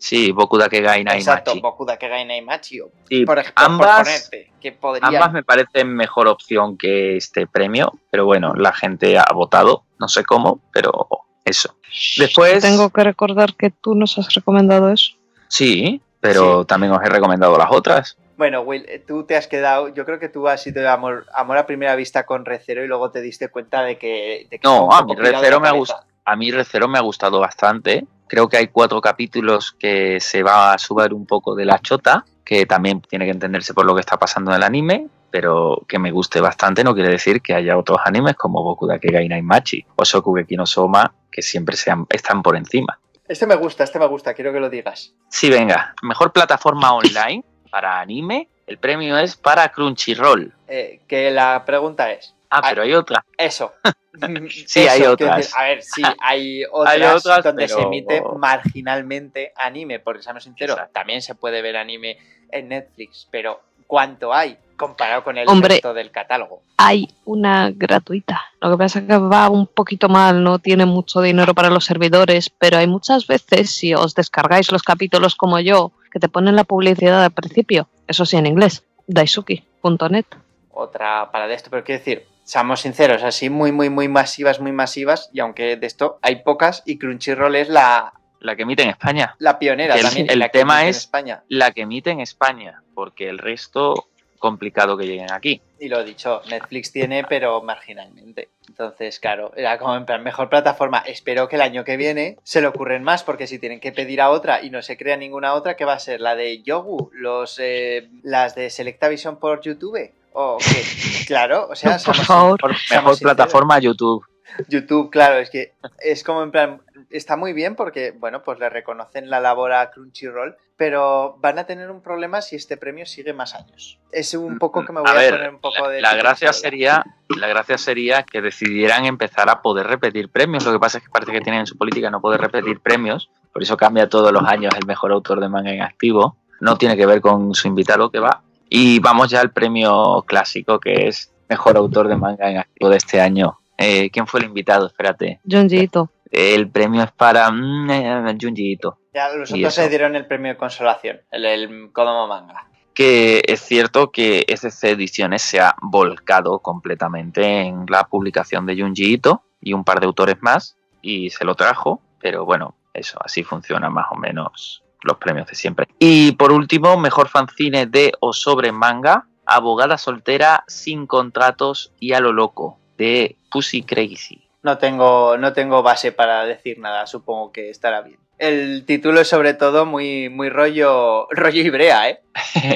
Sí, Boku Dakegai Naimachi. Exacto, Boku Dakegai Naimachi. Sí, por ejemplo, ambas, por ponerte, que podrían... ambas me parecen mejor opción que este premio, pero bueno, la gente ha votado, no sé cómo, pero eso. Después... Tengo que recordar que tú nos has recomendado eso. Sí, pero sí. También os he recomendado las otras. Bueno, Will, tú te has quedado, yo creo que tú has sido amor, amor a primera vista con Re:Zero y luego te diste cuenta de que... De que no, a mí Re:Zero me ha gustado. A mí Re:Zero me ha gustado bastante. Creo que hay cuatro capítulos que se va a subir un poco de la chota, que también tiene que entenderse por lo que está pasando en el anime, pero que me guste bastante no quiere decir que haya otros animes como Boku Dakegai Naimachi o Shokugeki no Soma que siempre sean, están por encima. Este me gusta, este me gusta, quiero que lo digas. Sí, venga. Mejor plataforma online para anime. El premio es para Crunchyroll. Eh, que la pregunta es... Ah, pero hay otra. Eso. sí, eso, hay otras. Decir, a ver, sí, hay otras, hay otras donde pero... se emite marginalmente anime, porque seamos sinceros, Exacto. también se puede ver anime en Netflix, pero ¿cuánto hay comparado con el Hombre, resto del catálogo? Hay una gratuita. Lo que pasa es que va un poquito mal, no tiene mucho dinero para los servidores, pero hay muchas veces, si os descargáis los capítulos como yo, que te ponen la publicidad al principio, eso sí en inglés, daisuki punto net. Otra para de esto, pero quiero decir, seamos sinceros, así muy, muy, muy masivas, muy masivas, y aunque de esto hay pocas, y Crunchyroll es la... La que emite en España. La pionera el, también. El la que tema emite es en España. La que emite en España, porque el resto, complicado que lleguen aquí. Y lo he dicho, Netflix tiene, pero marginalmente. Entonces, claro, era como en plan, mejor plataforma. Espero que el año que viene se le ocurren más, porque si tienen que pedir a otra y no se crea ninguna otra, ¿qué va a ser? ¿La de Yogu? Los, eh, ¿Las de Selectavision por YouTube? ¿O qué? Claro, o sea, por favor, mejor, mejor plataforma YouTube. YouTube, claro, es que es como en plan, está muy bien porque, bueno, pues le reconocen la labor a Crunchyroll, pero van a tener un problema si este premio sigue más años. Es un poco que me voy a, a ver, poner un poco la, de... La gracia, sería, la gracia sería que decidieran empezar a poder repetir premios. Lo que pasa es que parece que tienen en su política no poder repetir premios, por eso cambia todos los años el mejor autor de manga en activo. No tiene que ver con su invitado que va. Y vamos ya al premio clásico, que es mejor autor de manga en activo de este año. Eh, ¿Quién fue el invitado? Espérate. Junji Ito. El premio es para mm, eh, Junji Ito. Ya, los otros se dieron el premio de consolación, el, el Kodomo Manga. Que es cierto que S C Ediciones se ha volcado completamente en la publicación de Junji Ito y un par de autores más, y se lo trajo, pero bueno, eso, así funciona más o menos los premios de siempre. Y por último, mejor fanzine de o sobre manga, Abogada soltera sin contratos y a lo loco, de Pussy Crazy. No tengo, no tengo base para decir nada, supongo que estará bien. El título es sobre todo muy, muy rollo, rollo Ibrea, ¿eh?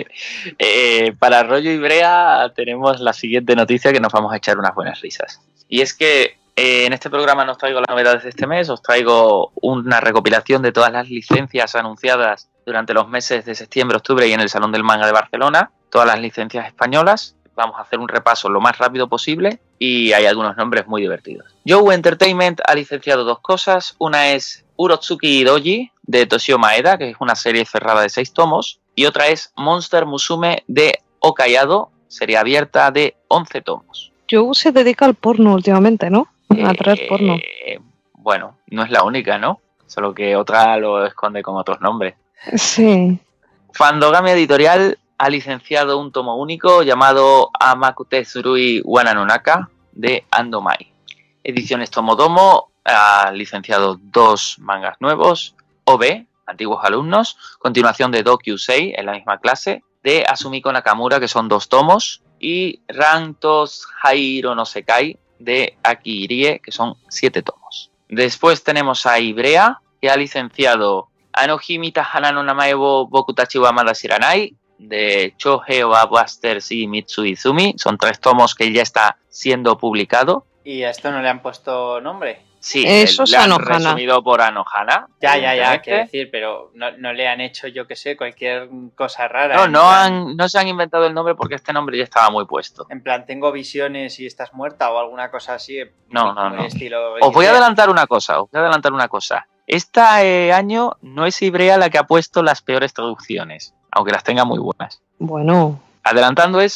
eh, Para rollo Ibrea tenemos la siguiente noticia que nos vamos a echar unas buenas risas. Y es que eh, en este programa no os traigo las novedades de este mes, os traigo una recopilación de todas las licencias anunciadas durante los meses de septiembre, octubre y en el Salón del Manga de Barcelona, todas las licencias españolas. Vamos a hacer un repaso lo más rápido posible y hay algunos nombres muy divertidos. Yowu Entertainment ha licenciado dos cosas. Una es Urotsuki Doji de Toshio Maeda, que es una serie cerrada de seis tomos. Y otra es Monster Musume de Okayado, serie abierta de once tomos. Yowu se dedica al porno últimamente, ¿no? A traer eh, porno. Bueno, no es la única, ¿no? Solo que otra lo esconde con otros nombres. Sí. Fandogami Editorial ha licenciado un tomo único llamado Amakute Tsurui Wananonaka de Andomai. Ediciones Tomodomo ha licenciado dos mangas nuevos. O B, Antiguos Alumnos, continuación de Dokyusei en la misma clase, de Asumiko Nakamura, que son dos tomos, y Rantos Hairo no Sekai de Aki Irie, que son siete tomos. Después tenemos a Ibrea, que ha licenciado Anohimita Hanano Namaewo Bokutachi wa Mada Shiranai, de Chohei wa Busters y Mitsui Izumi. Son tres tomos que ya está siendo publicado. ¿Y a esto no le han puesto nombre? Sí, eso le es han Anohana. resumido por Anohana. Ya, ya, ya, quiero decir, pero no, no le han hecho, yo que sé, cualquier cosa rara. No, no, plan, han, no se han inventado el nombre porque este nombre ya estaba muy puesto. En plan, tengo visiones y estás muerta o alguna cosa así. No, no, muy no. Estilo Os voy a adelantar una cosa, os voy a adelantar una cosa. Este eh, año no es Ibrea la que ha puesto las peores traducciones, aunque las tenga muy buenas. Bueno. Adelantando eso,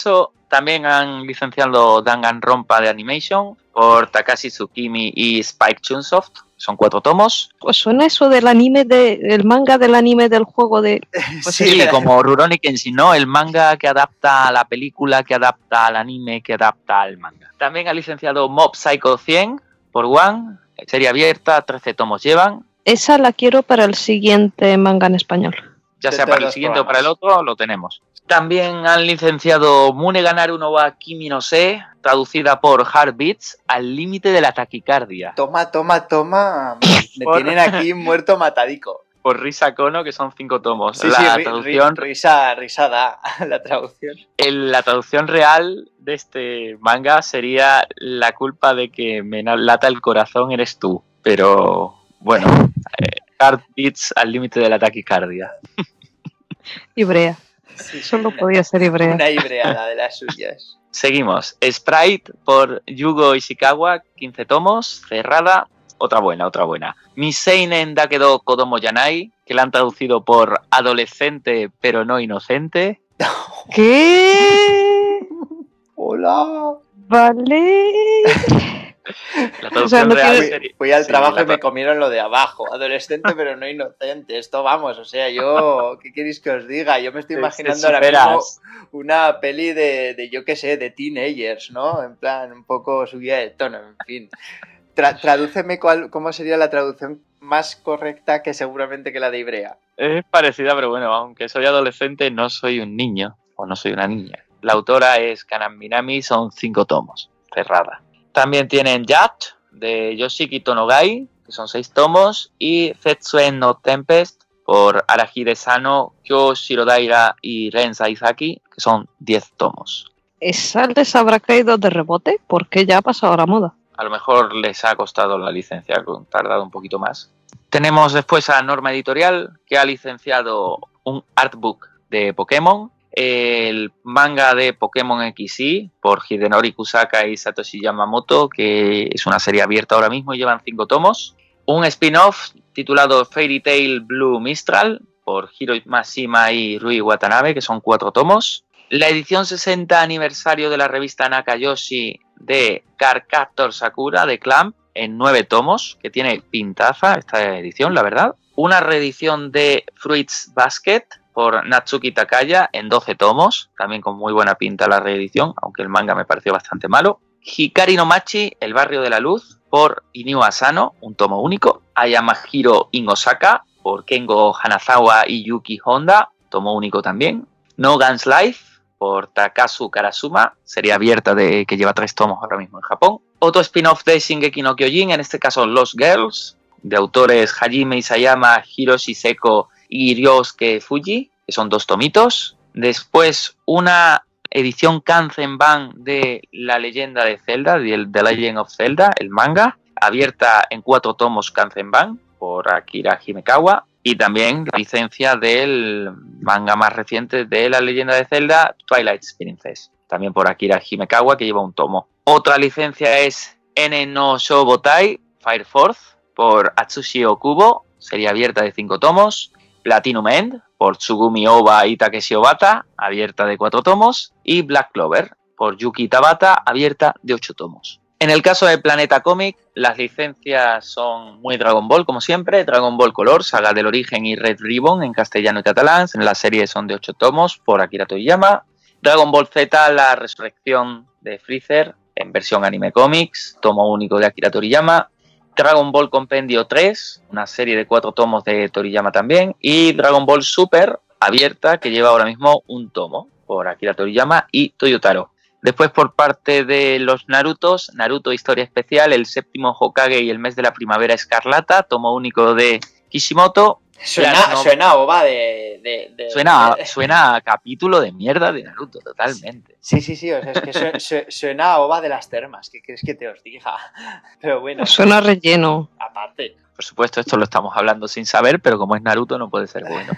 También han licenciado Danganronpa de Animation por Takashi Tsukimi y Spike Chunsoft. Son cuatro tomos. Pues suena eso del anime, de, el manga del anime del juego de... Pues sí, sí, como Rurouni Kenshin, ¿no? El manga que adapta a la película, que adapta al anime, que adapta al manga. También ha licenciado Mob Psycho cien por One, serie abierta, trece tomos llevan. Esa la quiero para el siguiente manga en español. Ya sea para el siguiente o para el otro, lo tenemos. También han licenciado Mune Ganaru no wa Kimi no Se, traducida por Heartbeats, al límite de la taquicardia. Toma, toma, toma. Me por... tienen aquí muerto matadico. Por Risa Kono, que son cinco tomos. Sí, la sí, ri, traducción, ri, risa, risada, la traducción. El, la traducción real de este manga sería: la culpa de que me lata el corazón eres tú. Pero, bueno, eh, Heartbeats al límite de la taquicardia. Ibrea. Sí, solo podía ser Ibrea. Una ibreada de las suyas. Seguimos. Sprite por Yugo Ishikawa, quince tomos, cerrada. Otra buena, otra buena. Miseinen Dakedo Kodomo Yanai, que la han traducido por Adolescente pero no inocente. ¿Qué? Hola. Vale. La traducción o sea, no real fui, sería... fui al sí, trabajo la... y me comieron lo de abajo. Adolescente pero no inocente. Esto vamos, o sea, yo... ¿Qué queréis que os diga? Yo me estoy imaginando ahora mismo una peli de, de yo qué sé, de teenagers, ¿no? En plan, un poco subida de tono, en fin. Tra- tradúceme cuál, cómo sería la traducción más correcta que seguramente que la de Ibrea. Es parecida, pero bueno, aunque soy adolescente, no soy un niño, o no soy una niña. La autora es Kanan Minami, son cinco tomos, cerrada. También tienen Yacht, de Yoshiki Tonogai, que son seis tomos, y Zetsuen no Tempest, por Arahide Sano, Kyo Shirodaira y Ren Saizaki, que son diez tomos. ¿Esa les habrá caído de rebote? Porque ya ha pasado la moda. A lo mejor les ha costado la licencia, ha tardado un poquito más. Tenemos después a Norma Editorial, que ha licenciado un artbook de Pokémon, el manga de Pokémon X Y por Hidenori Kusaka y Satoshi Yamamoto, que es una serie abierta ahora mismo y llevan cinco tomos. Un spin-off titulado Fairy Tail Blue Mistral por Hiro Mashima y Rui Watanabe, que son cuatro tomos. La edición sesenta aniversario de la revista Nakayoshi de Cardcaptor Sakura de Clamp en nueve tomos, que tiene pintaza esta edición, la verdad. Una reedición de Fruits Basket por Natsuki Takaya en doce tomos, también con muy buena pinta la reedición, aunque el manga me pareció bastante malo. Hikari no Machi, El barrio de la luz, por Inio Asano, un tomo único. Ayamahiro in Osaka, por Kengo Hanazawa y Yuki Honda, tomo único también. No Guns Life, por Takasu Karasuma, serie abierta de que lleva tres tomos ahora mismo en Japón. Otro spin-off de Shingeki no Kyojin, en este caso Lost Girls, de autores Hajime Isayama, Hiroshi Seko y Ryosuke Fuji, que son dos tomitos. Después una edición Kanzenban de La leyenda de Zelda, de The Legend of Zelda, el manga, abierta en cuatro tomos Kanzenban por Akira Himekawa. Y también la licencia del manga más reciente de La leyenda de Zelda, Twilight Princess, también por Akira Himekawa, que lleva un tomo. Otra licencia es N no Shobotai, Fire Force, por Atsushi Okubo, serie abierta de cinco tomos. Platinum End, por Tsugumi Oba y Takeshi Obata, abierta de cuatro tomos. Y Black Clover, por Yuki Tabata, abierta de ocho tomos. En el caso de Planeta Comic, las licencias son muy Dragon Ball, como siempre. Dragon Ball Color, Saga del Origen y Red Ribbon en castellano y catalán. En la serie son de ocho tomos, por Akira Toriyama. Dragon Ball Z, La Resurrección de Freezer, en versión anime comics, tomo único de Akira Toriyama. Dragon Ball Compendio tres, una serie de cuatro tomos de Toriyama también. Y Dragon Ball Super, abierta, que lleva ahora mismo un tomo, por Akira Toriyama y Toyotaro. Después, por parte de los Narutos, Naruto Historia Especial, el séptimo Hokage y el mes de la primavera escarlata, tomo único de Kishimoto. Suena, no... suena ova de... de, de suena, de... suena a capítulo de mierda de Naruto, totalmente. Sí, sí, sí, o sea, es que suena, suena a ova de las termas, ¿qué quieres que te os diga? Pero bueno. Suena relleno. Aparte. Por supuesto, esto lo estamos hablando sin saber, pero como es Naruto no puede ser bueno.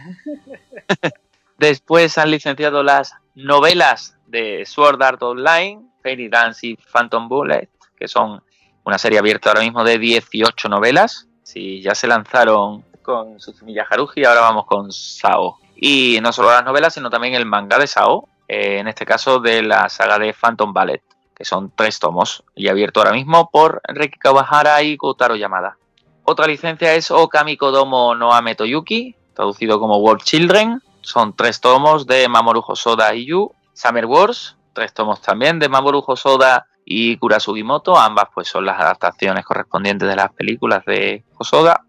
Después han licenciado las novelas de Sword Art Online, Fairy Dance y Phantom Bullet, que son una serie abierta ahora mismo de dieciocho novelas. Si ya se lanzaron con Suzumiya Haruhi, ahora vamos con Sao. Y no solo las novelas, sino también el manga de Sao, eh, en este caso de la saga de Phantom Ballet, que son tres tomos, y abierto ahora mismo por Reiki Kawahara y Kotaro Yamada. Otra licencia es Okami Kodomo no Ame Toyuki, traducido como World Children, son tres tomos de Mamoru Hosoda y Yu. Summer Wars, tres tomos también de Mamoru Hosoda y Kura Sugimoto, ambas pues son las adaptaciones correspondientes de las películas de Hosoda.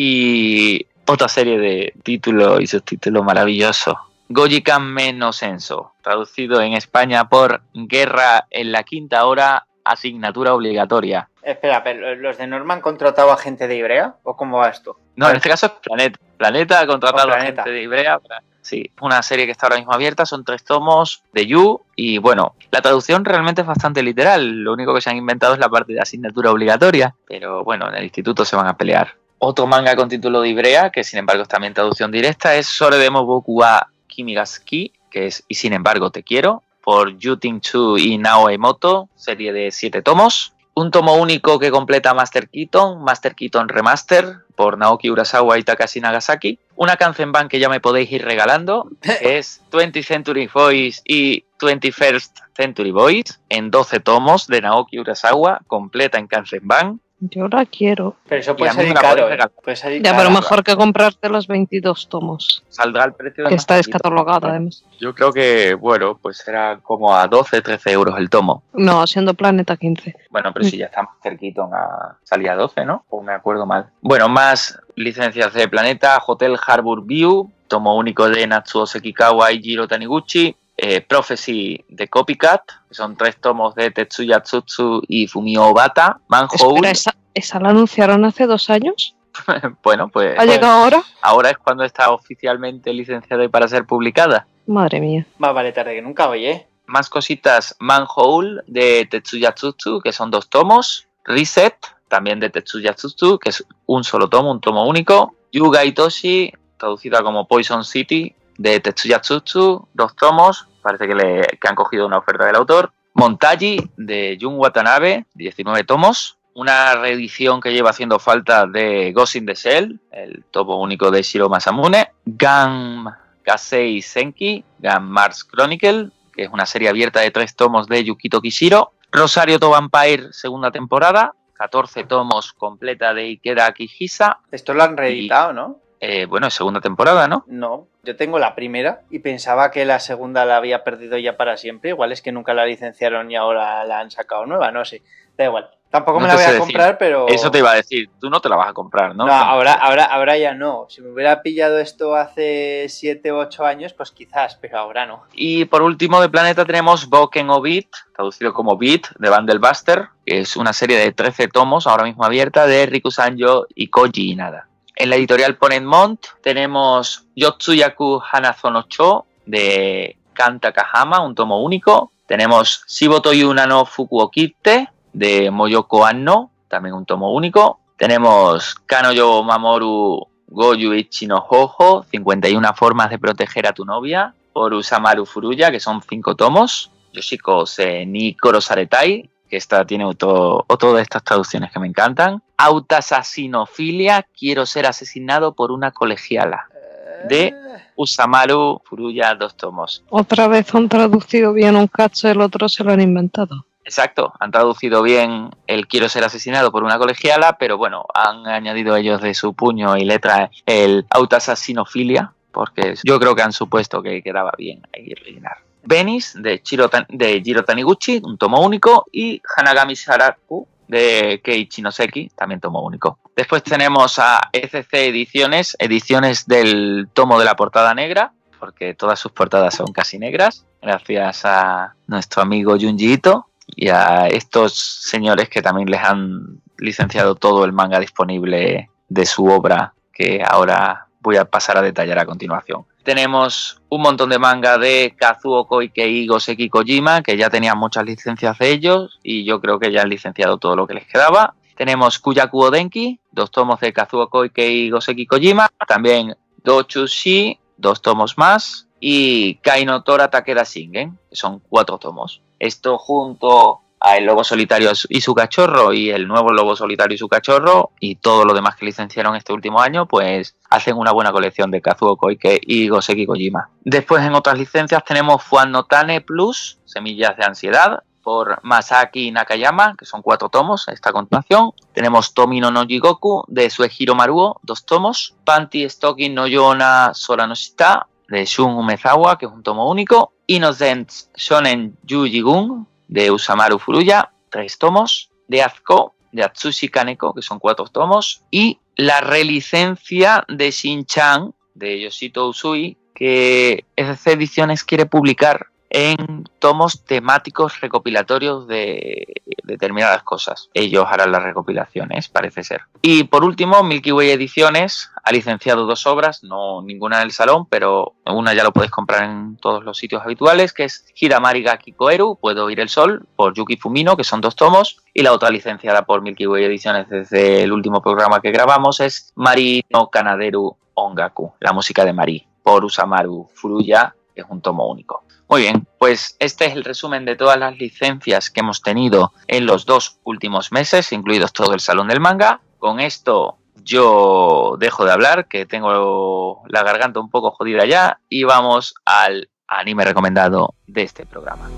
Y otra serie de títulos y subtítulos maravillosos, Gojikan Men no Senso, traducido en España por Guerra en la Quinta Hora, asignatura obligatoria. Espera, pero ¿los de Norma han contratado a gente de Ibrea? ¿O cómo va esto? No, en este caso es Planeta. Planeta ha contratado a Planeta. gente de Ibrea. Sí, una serie que está ahora mismo abierta, son tres tomos de Yu y bueno, la traducción realmente es bastante literal, lo único que se han inventado es la parte de asignatura obligatoria, pero bueno, en el instituto se van a pelear. Otro manga con título de Ibrea, que sin embargo es también traducción directa, es Soredemo Boku wa Kimi ga Suki, que es Y sin embargo te quiero, por Yu Ting-chu y Nao Emoto, serie de siete tomos. Un tomo único que completa Master Keaton, Master Keaton Remaster, por Naoki Urasawa y Takashi Nagasaki. Una Kanzenban que ya me podéis ir regalando, que es twentieth Century Boys y twenty-first Century Boys, en doce tomos de Naoki Urasawa, completa en Kanzenban. Yo la quiero. Pero eso Y puede a mí salir me la caro, podéis ¿eh? regalar. Puede salir Ya, caro. pero mejor que comprarte los veintidós tomos. Saldrá el precio de Que está Master Keaton. descatalogado, además. Yo creo que, bueno, pues será como a doce, trece euros el tomo. No, siendo Planeta quince. Bueno, pero si ya está Master Keaton a... salía a doce, ¿no? O me acuerdo mal. Bueno, más licencias de Planeta, Hotel Harbour View, tomo único de Natsuo Sekikawa y Jiro Taniguchi, eh, Prophecy de Copycat, que son tres tomos de Tetsuya Tsutsu y Fumio Obata, Manhole. Espera, ¿esa, ¿esa la anunciaron hace dos años? Bueno, pues ¿Ha llegado ahora? ahora es cuando está oficialmente licenciada y para ser publicada. Madre mía. Más vale tarde que nunca, oye. Más cositas, Manhole de Tetsuya Tsutsu, que son dos tomos, Reset, también de Tetsuya Tsutsu, que es un solo tomo, un tomo único, Yuga Itoshi, traducida como Poison City, de Tetsuya Tsutsu, dos tomos, parece que, le, que han cogido una oferta del autor, Montaji de Jun Watanabe, diecinueve tomos, una reedición que lleva haciendo falta de Ghost in the Shell, el tomo único de Shiro Masamune, Gan Gasei Senki, Gan Mars Chronicle, que es una serie abierta de tres tomos de Yukito Kishiro, Rosario to Vampire, segunda temporada, catorce tomos completa de Ikeda Akihisa. Esto lo han reeditado, ¿no? Eh, bueno, es segunda temporada, ¿no? No, yo tengo la primera y pensaba que la segunda la había perdido ya para siempre. Igual es que nunca la licenciaron y ahora la han sacado nueva, no sé. Da igual. Tampoco No me la te voy sé a decir. comprar, pero... Eso te iba a decir, tú no te la vas a comprar, ¿no? No, ahora, ahora, ahora ya no. Si me hubiera pillado esto hace siete u ocho años, pues quizás, pero ahora no. Y por último de Planeta tenemos Boken o Beat, traducido como Beat, de Bundle Buster, que es una serie de trece tomos, ahora mismo abierta, de Riku Sanjo y Koji Inada. En la editorial Ponent Mont tenemos Yotsuyaku Hanazono-cho, de Kan Takahama, un tomo único. Tenemos Shiboto Yuna no Fukuokitte, de Moyoko Anno, también un tomo único. Tenemos Kanoyo Mamoru Goju Ichi no Hojo, cincuenta y una formas de proteger a tu novia, por Usamaru Furuya, que son cinco tomos. Yoshiko Se ni Korosaretai, que esta tiene otro, otro de estas traducciones que me encantan. Autasasinofilia, quiero ser asesinado por una colegiala, de Usamaru Furuya, dos tomos. Otra vez han traducido bien un cacho, el otro se lo han inventado. Exacto, han traducido bien el quiero ser asesinado por una colegiala, pero bueno, han añadido ellos de su puño y letra el autasasinofilia, porque yo creo que han supuesto que quedaba bien ahí rellenar. Venice, de, Chiro, de Jiro Taniguchi, un tomo único, y Hanagami Saraku, de Keiichi Noseki, también tomo único. Después tenemos a E C C Ediciones, ediciones del tomo de la portada negra, porque todas sus portadas son casi negras, gracias a nuestro amigo Junji Ito y a estos señores que también les han licenciado todo el manga disponible de su obra, que ahora voy a pasar a detallar a continuación. Tenemos un montón de manga de Kazuo Koike y Goseki Kojima, que ya tenían muchas licencias de ellos y yo creo que ya han licenciado todo lo que les quedaba. Tenemos Kuyaku Odenki, dos tomos de Kazuo Koike y Goseki Kojima. También Dochushi, dos tomos más. Y Kaino Tora Takeda Shingen, que son cuatro tomos. Esto junto a El Lobo Solitario y su cachorro y El Nuevo Lobo Solitario y su cachorro y todo lo demás que licenciaron este último año, pues hacen una buena colección de Kazuo Koike y Goseki Kojima. Después en otras licencias tenemos Fuan no Tane Plus, Semillas de Ansiedad, por Masaki Nakayama, que son cuatro tomos, esta continuación. Tenemos Tomino no Jigoku, de Suehiro Maruo, dos tomos. Panty Stocking no Yona Sora no Shita, de Shun Umezawa, que es un tomo único. Innocent Shonen Yuji-gun, de Usamaru Furuya, tres tomos. De Azko, de Atsushi Kaneko, que son cuatro tomos. Y la relicencia de Shin-chan, de Yoshito Usui, que S C Ediciones quiere publicar en tomos temáticos recopilatorios de determinadas cosas. Ellos harán las recopilaciones, parece ser. Y por último, Milky Way Ediciones ha licenciado dos obras, no ninguna del salón, pero una ya lo podéis comprar en todos los sitios habituales, que es Hiramari ga Kikoeru, Puedo oír el sol, por Yuki Fumino, que son dos tomos, y la otra licenciada por Milky Way Ediciones desde el último programa que grabamos es Mari no Kanaderu Ongaku, la música de Mari, por Usamaru Furuya, que es un tomo único. Muy bien, pues este es el resumen de todas las licencias que hemos tenido en los dos últimos meses, incluidos todo el Salón del Manga. Con esto yo dejo de hablar, que tengo la garganta un poco jodida ya, y vamos al anime recomendado de este programa.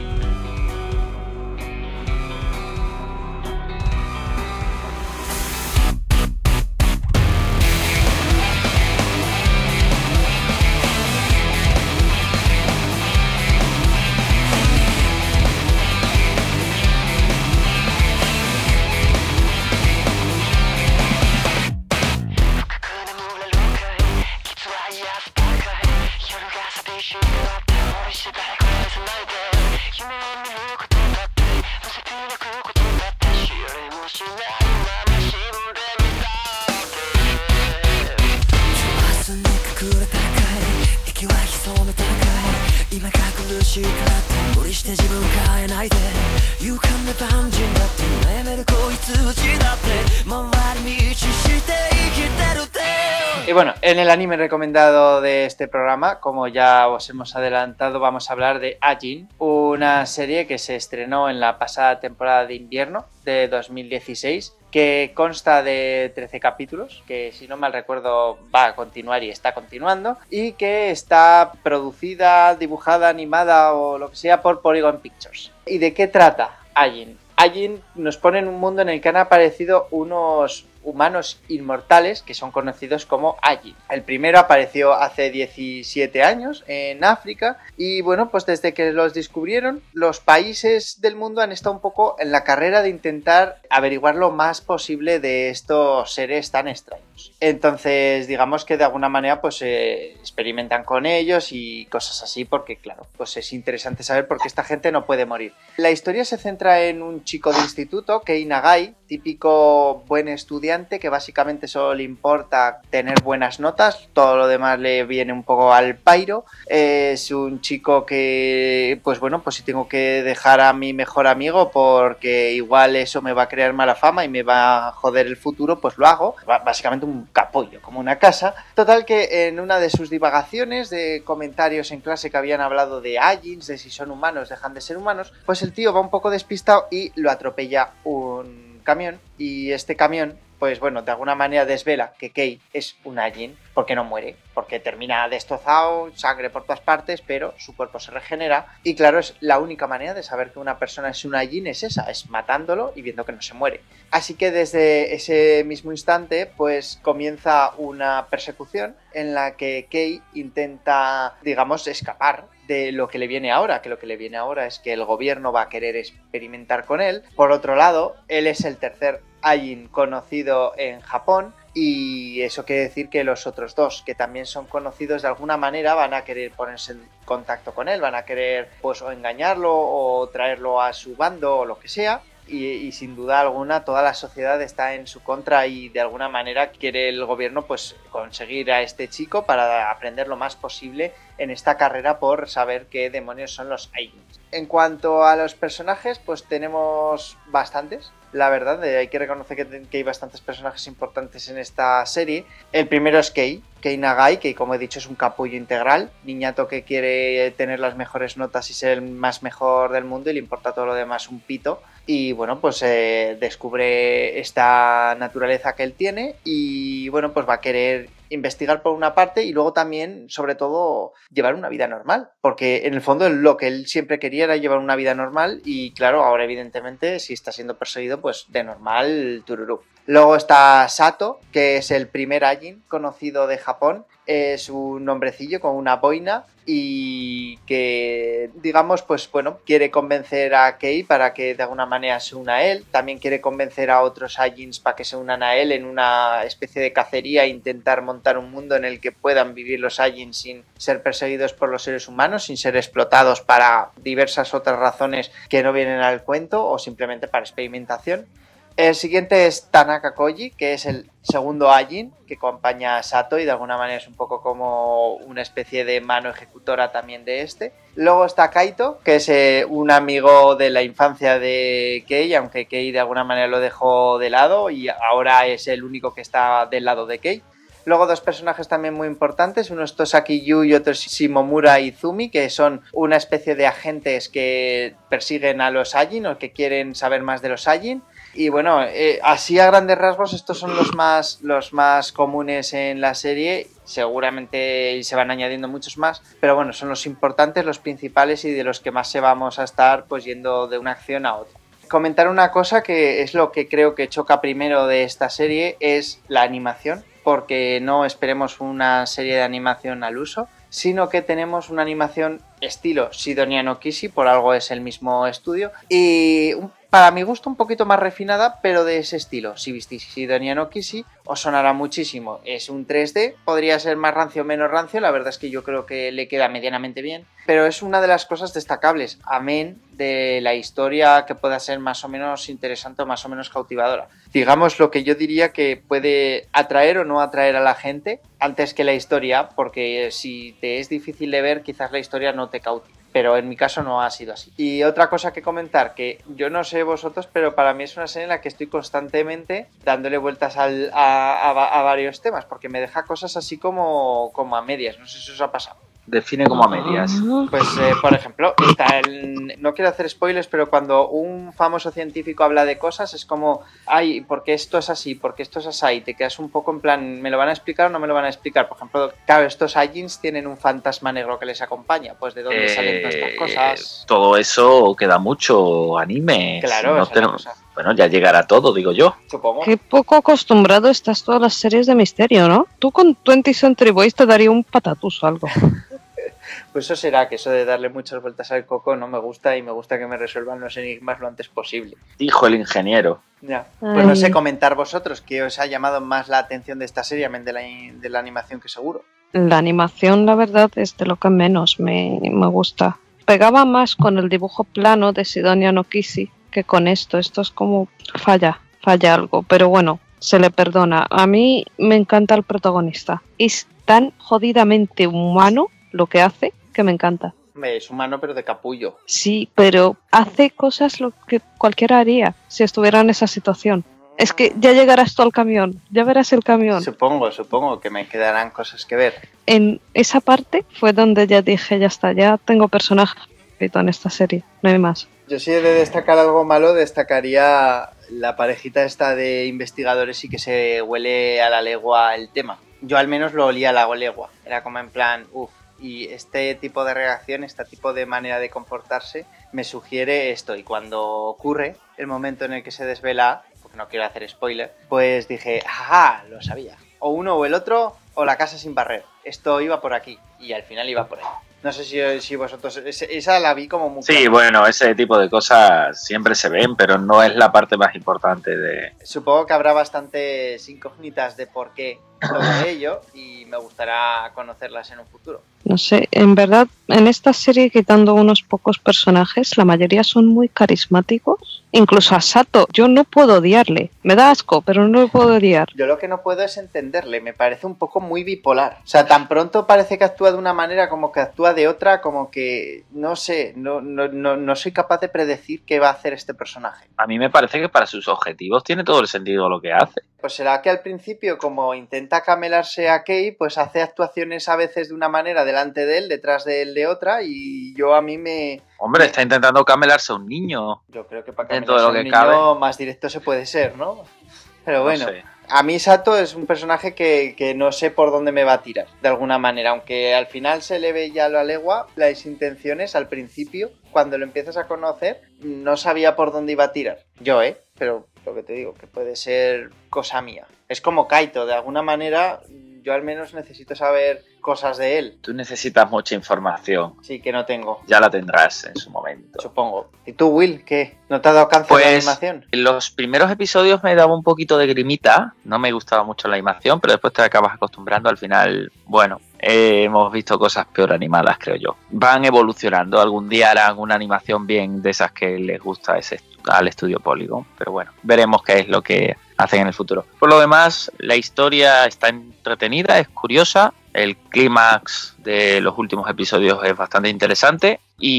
Y bueno, en el anime recomendado de este programa, como ya os hemos adelantado, vamos a hablar de Ajin, una serie que se estrenó en la pasada temporada de invierno de dos mil dieciséis, que consta de trece capítulos, que si no mal recuerdo va a continuar y está continuando, y que está producida, dibujada, animada o lo que sea por Polygon Pictures. ¿Y de qué trata Ajin? Ajin nos pone en un mundo en el que han aparecido unos humanos inmortales que son conocidos como Ajin. El primero apareció hace diecisiete años en África y bueno, pues desde que los descubrieron, los países del mundo han estado un poco en la carrera de intentar averiguar lo más posible de estos seres tan extraños. Entonces, digamos que de alguna manera pues eh, experimentan con ellos y cosas así porque, claro, pues es interesante saber por qué esta gente no puede morir. La historia se centra en un chico de instituto, Kei Nagai, típico buen estudiante que básicamente solo le importa tener buenas notas, todo lo demás le viene un poco al pairo. Es un chico que, pues bueno, pues si tengo que dejar a mi mejor amigo porque igual eso me va a crear mala fama y me va a joder el futuro, pues lo hago. Básicamente un capullo, como una casa. Total que en una de sus divagaciones de comentarios en clase que habían hablado de Ajins, de si son humanos, dejan de ser humanos, pues el tío va un poco despistado y lo atropella un camión, y este camión pues bueno, de alguna manera desvela que Kei es un Ajin, porque no muere, porque termina destrozado, sangre por todas partes, pero su cuerpo se regenera, y claro, es la única manera de saber que una persona es un Ajin es esa, es matándolo y viendo que no se muere. Así que desde ese mismo instante, pues comienza una persecución en la que Kei intenta, digamos, escapar de lo que le viene ahora, que lo que le viene ahora es que el gobierno va a querer experimentar con él. Por otro lado, él es el tercer Ajin conocido en Japón, y eso quiere decir que los otros dos, que también son conocidos de alguna manera, van a querer ponerse en contacto con él, van a querer pues o engañarlo o traerlo a su bando o lo que sea. Y, y sin duda alguna toda la sociedad está en su contra y de alguna manera quiere el gobierno pues conseguir a este chico para aprender lo más posible en esta carrera por saber qué demonios son los Aigins. En cuanto a los personajes, pues tenemos bastantes. La verdad, hay que reconocer que, que hay bastantes personajes importantes en esta serie. El primero es Kei, Kei Nagai, que como he dicho es un capullo integral, niñato que quiere tener las mejores notas y ser el más mejor del mundo y le importa todo lo demás un pito. Y bueno, pues eh, descubre esta naturaleza que él tiene y bueno, pues va a querer investigar por una parte y luego también, sobre todo, llevar una vida normal, porque en el fondo lo que él siempre quería era llevar una vida normal y claro, ahora evidentemente si está siendo perseguido, pues de normal tururú. Luego está Sato, que es el primer Ajin conocido de Japón, es un hombrecillo con una boina y que, digamos, pues bueno, quiere convencer a Kei para que de alguna manera se una a él, también quiere convencer a otros Ajins para que se unan a él en una especie de cacería e intentar montar un mundo en el que puedan vivir los Ajins sin ser perseguidos por los seres humanos, sin ser explotados para diversas otras razones que no vienen al cuento o simplemente para experimentación. El siguiente es Tanaka Koji, que es el segundo Ajin que acompaña a Sato y de alguna manera es un poco como una especie de mano ejecutora también de este. Luego está Kaito, que es eh, un amigo de la infancia de Kei, aunque Kei de alguna manera lo dejó de lado y ahora es el único que está del lado de Kei. Luego dos personajes también muy importantes, uno es Tosaki Yu y otro es Shimomura Izumi, que son una especie de agentes que persiguen a los Ajin o que quieren saber más de los Ajin. Y bueno, eh, así a grandes rasgos estos son los más, los más comunes en la serie, seguramente se van añadiendo muchos más, pero bueno, son los importantes, los principales y de los que más se vamos a estar pues yendo de una acción a otra. Comentar una cosa que es lo que creo que choca primero de esta serie, es la animación, porque no esperemos una serie de animación al uso, sino que tenemos una animación estilo Sidonia no Kishi, por algo es el mismo estudio, y para mi gusto un poquito más refinada, pero de ese estilo. Si visteis Sidonia no Kishi, os sonará muchísimo. Es un tres D, podría ser más rancio o menos rancio, la verdad es que yo creo que le queda medianamente bien, pero es una de las cosas destacables, amén de la historia que pueda ser más o menos interesante o más o menos cautivadora. Digamos lo que yo diría que puede atraer o no atraer a la gente antes que la historia, porque si te es difícil de ver, quizás la historia no te cautive. Pero en mi caso no ha sido así. Y otra cosa que comentar, que yo no sé vosotros, pero para mí es una serie en la que estoy constantemente dándole vueltas al, a, a, a varios temas, porque me deja cosas así como, como a medias, no sé si os ha pasado. Define como a medias. Pues, eh, por ejemplo, está el, no quiero hacer spoilers, pero cuando un famoso científico habla de cosas es como, ay, ¿por qué esto es así? ¿Por qué esto es así? Y te quedas un poco en plan, ¿me lo van a explicar o no me lo van a explicar? Por ejemplo, claro, estos Ajins tienen un fantasma negro que les acompaña, pues ¿de dónde eh, salen todas estas cosas? Todo eso queda mucho anime. Claro, no tenemos... Bueno, ya llegará todo, digo yo. Supongo. Qué poco acostumbrado estás tú a las series de misterio, ¿no? Tú con veinte Century Boys te daría un patatús o algo. Pues eso será, que eso de darle muchas vueltas al coco no me gusta y me gusta que me resuelvan los enigmas lo antes posible. Dijo el ingeniero. Ya. Pues no sé, comentar vosotros qué os ha llamado más la atención de esta serie, de la, de la animación que seguro. La animación, la verdad, es de lo que menos me, me gusta. Pegaba más con el dibujo plano de Sidonia no Kishi que con esto. Esto es como falla, falla algo, pero bueno, se le perdona. A mí me encanta el protagonista. Es tan jodidamente humano lo que hace que me encanta. Es humano pero de capullo. Sí, pero hace cosas lo que cualquiera haría si estuviera en esa situación. Es que ya llegarás tú al camión, ya verás el camión. Supongo, supongo que me quedarán cosas que ver. En esa parte fue donde ya dije, ya está, ya tengo personaje en esta serie, no hay más. Yo sí he de destacar algo malo, destacaría la parejita esta de investigadores y que se huele a la legua el tema. Yo al menos lo olía a la legua, era como en plan, uff. Y este tipo de reacción, este tipo de manera de comportarse me sugiere esto. Y cuando ocurre el momento en el que se desvela, porque no quiero hacer spoiler, pues dije, ¡ajá! Lo sabía. O uno o el otro, o la casa sin barrer. Esto iba por aquí y al final iba por ahí. No sé si, si vosotros... Esa la vi como muy... Sí, claro. Bueno, ese tipo de cosas siempre se ven, pero no es la parte más importante de... Supongo que habrá bastantes incógnitas de por qué todo ello y me gustará conocerlas en un futuro. No sé, en verdad, en esta serie, quitando unos pocos personajes, la mayoría son muy carismáticos. Incluso a Sato, yo no puedo odiarle. Me da asco, pero no lo puedo odiar. Yo lo que no puedo es entenderle, me parece un poco muy bipolar. O sea, tan pronto parece que actúa de una manera como que actúa de otra, como que, no sé, no, no, no, no soy capaz de predecir qué va a hacer este personaje. A mí me parece que para sus objetivos tiene todo el sentido lo que hace. Pues será que al principio, como intenta camelarse a Kei, pues hace actuaciones a veces de una manera delante de él, detrás de él de otra, y yo a mí me... Hombre, me... está intentando camelarse a un niño. Yo creo que para dentro de camelarse lo a un que niño cabe. más directo se puede ser, ¿no? Pero bueno, No sé. a mí Sato es un personaje que, que no sé por dónde me va a tirar, de alguna manera, aunque al final se le ve ya a la legua las intenciones al principio, cuando lo empiezas a conocer, no sabía por dónde iba a tirar. Yo, ¿eh? Pero lo que te digo, que puede ser cosa mía. Es como Kaito, de alguna manera yo al menos necesito saber cosas de él. Tú necesitas mucha información. Sí, que no tengo. Ya la tendrás en su momento. Supongo. ¿Y tú, Will, qué? ¿No te ha dado cáncer Pues, la animación? En los primeros episodios me daba un poquito de grimita. No me gustaba mucho la animación, pero después te acabas acostumbrando. Al final, bueno, eh, hemos visto cosas peor animadas, creo yo. Van evolucionando. Algún día harán una animación bien de esas que les gusta ese, al estudio Polygon. Pero bueno, veremos qué es lo que hacen en el futuro. Por lo demás, la historia está entretenida, es curiosa. El clímax de los últimos episodios es bastante interesante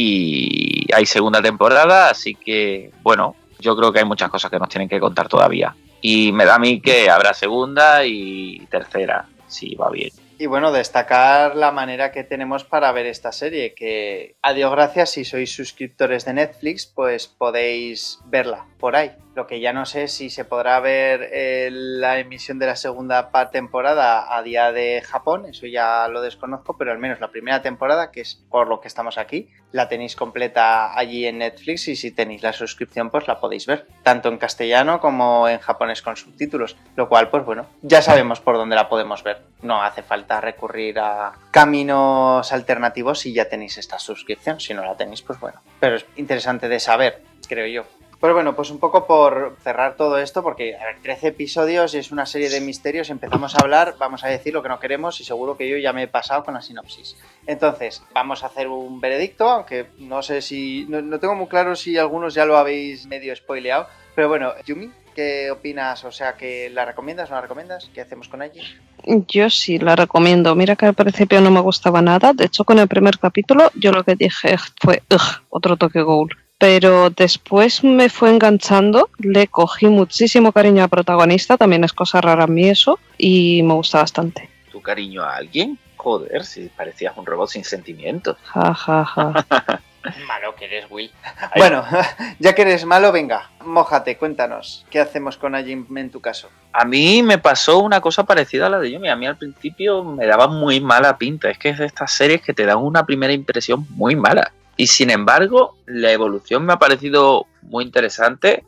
y hay segunda temporada, así que, bueno, yo creo que hay muchas cosas que nos tienen que contar todavía. Y me da a mí que habrá segunda y tercera, si va bien. Y bueno, destacar la manera que tenemos para ver esta serie, que a Dios gracias, si sois suscriptores de Netflix, pues podéis verla por ahí. Lo que ya no sé si se podrá ver eh, la emisión de la segunda temporada a día de Japón, eso ya lo desconozco, pero al menos la primera temporada, que es por lo que estamos aquí, la tenéis completa allí en Netflix y si tenéis la suscripción pues la podéis ver, tanto en castellano como en japonés con subtítulos, lo cual pues bueno, ya sabemos por dónde la podemos ver, no hace falta recurrir a caminos alternativos si ya tenéis esta suscripción, si no la tenéis pues bueno, pero es interesante de saber, creo yo. Pues bueno, pues un poco por cerrar todo esto, porque a ver, trece episodios es una serie de misterios, empezamos a hablar, vamos a decir lo que no queremos y seguro que yo ya me he pasado con la sinopsis. Entonces, vamos a hacer un veredicto, aunque no sé si, no, no tengo muy claro si algunos ya lo habéis medio spoileado, pero bueno, Yumi, ¿qué opinas? O sea, ¿que la recomiendas o no la recomiendas? ¿Qué hacemos con ella? Yo sí la recomiendo. Mira que al principio no me gustaba nada, de hecho con el primer capítulo yo lo que dije fue, ugh, otro Tokyo Ghoul. Pero después me fue enganchando, le cogí muchísimo cariño al protagonista, también es cosa rara en mí eso, y me gusta bastante. ¿Tu cariño a alguien? Joder, si parecías un robot sin sentimientos. Ja, ja, ja. Malo que eres, Will. Bueno, ya que eres malo, venga, mójate, cuéntanos, ¿qué hacemos con Ajin en tu caso? A mí me pasó una cosa parecida a la de Yumi. A mí al principio me daba muy mala pinta. Es que es de estas series que te dan una primera impresión muy mala. Y sin embargo, la evolución me ha parecido muy interesante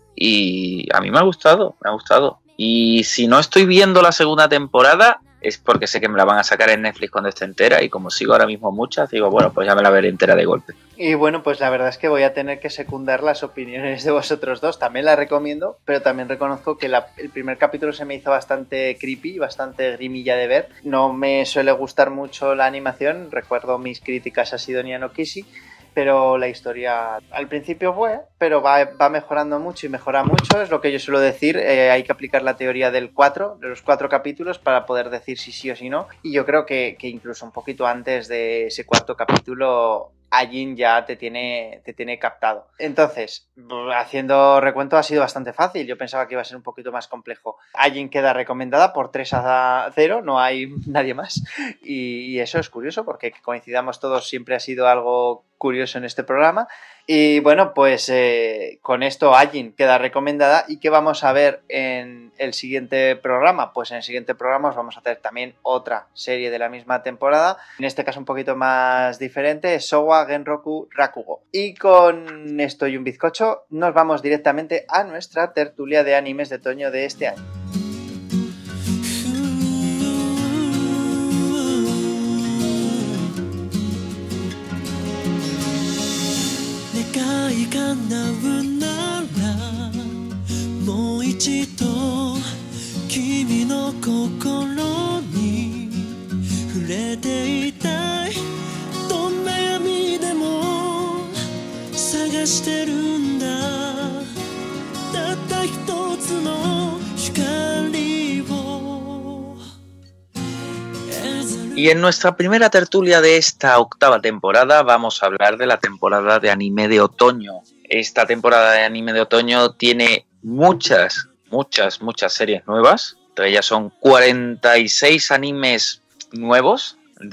y a mí me ha gustado, me ha gustado. Y si no estoy viendo la segunda temporada es porque sé que me la van a sacar en Netflix cuando esté entera y como sigo ahora mismo muchas, digo, bueno, pues ya me la veré entera de golpe. Y bueno, pues la verdad es que voy a tener que secundar las opiniones de vosotros dos. También la recomiendo, pero también reconozco que la, el primer capítulo se me hizo bastante creepy, bastante grimilla de ver. No me suele gustar mucho la animación, recuerdo mis críticas a Sidonia no Kishi, pero la historia al principio fue, pero va, va mejorando mucho y mejora mucho, es lo que yo suelo decir, eh, hay que aplicar la teoría del cuatro, de los cuatro capítulos para poder decir si sí o si no, y yo creo que, que incluso un poquito antes de ese cuarto capítulo Ajin ya te tiene, te tiene captado. Entonces, haciendo recuento ha sido bastante fácil, yo pensaba que iba a ser un poquito más complejo. Ajin queda recomendada por tres a cero, no hay nadie más, y, y eso es curioso porque que coincidamos todos siempre ha sido algo curioso en este programa. Y bueno, pues eh, con esto Ajin queda recomendada. ¿Y qué vamos a ver en el siguiente programa? Pues en el siguiente programa os vamos a hacer también otra serie de la misma temporada, en este caso un poquito más diferente, Showa Genroku Rakugo. Y con esto y un bizcocho nos vamos directamente a nuestra tertulia de animes de otoño de este año. Y en nuestra primera tertulia de esta octava temporada vamos a hablar de la temporada de anime de otoño. Esta temporada de anime de otoño tiene muchas, muchas, muchas series nuevas. Entre ellas son cuarenta y seis animes nuevos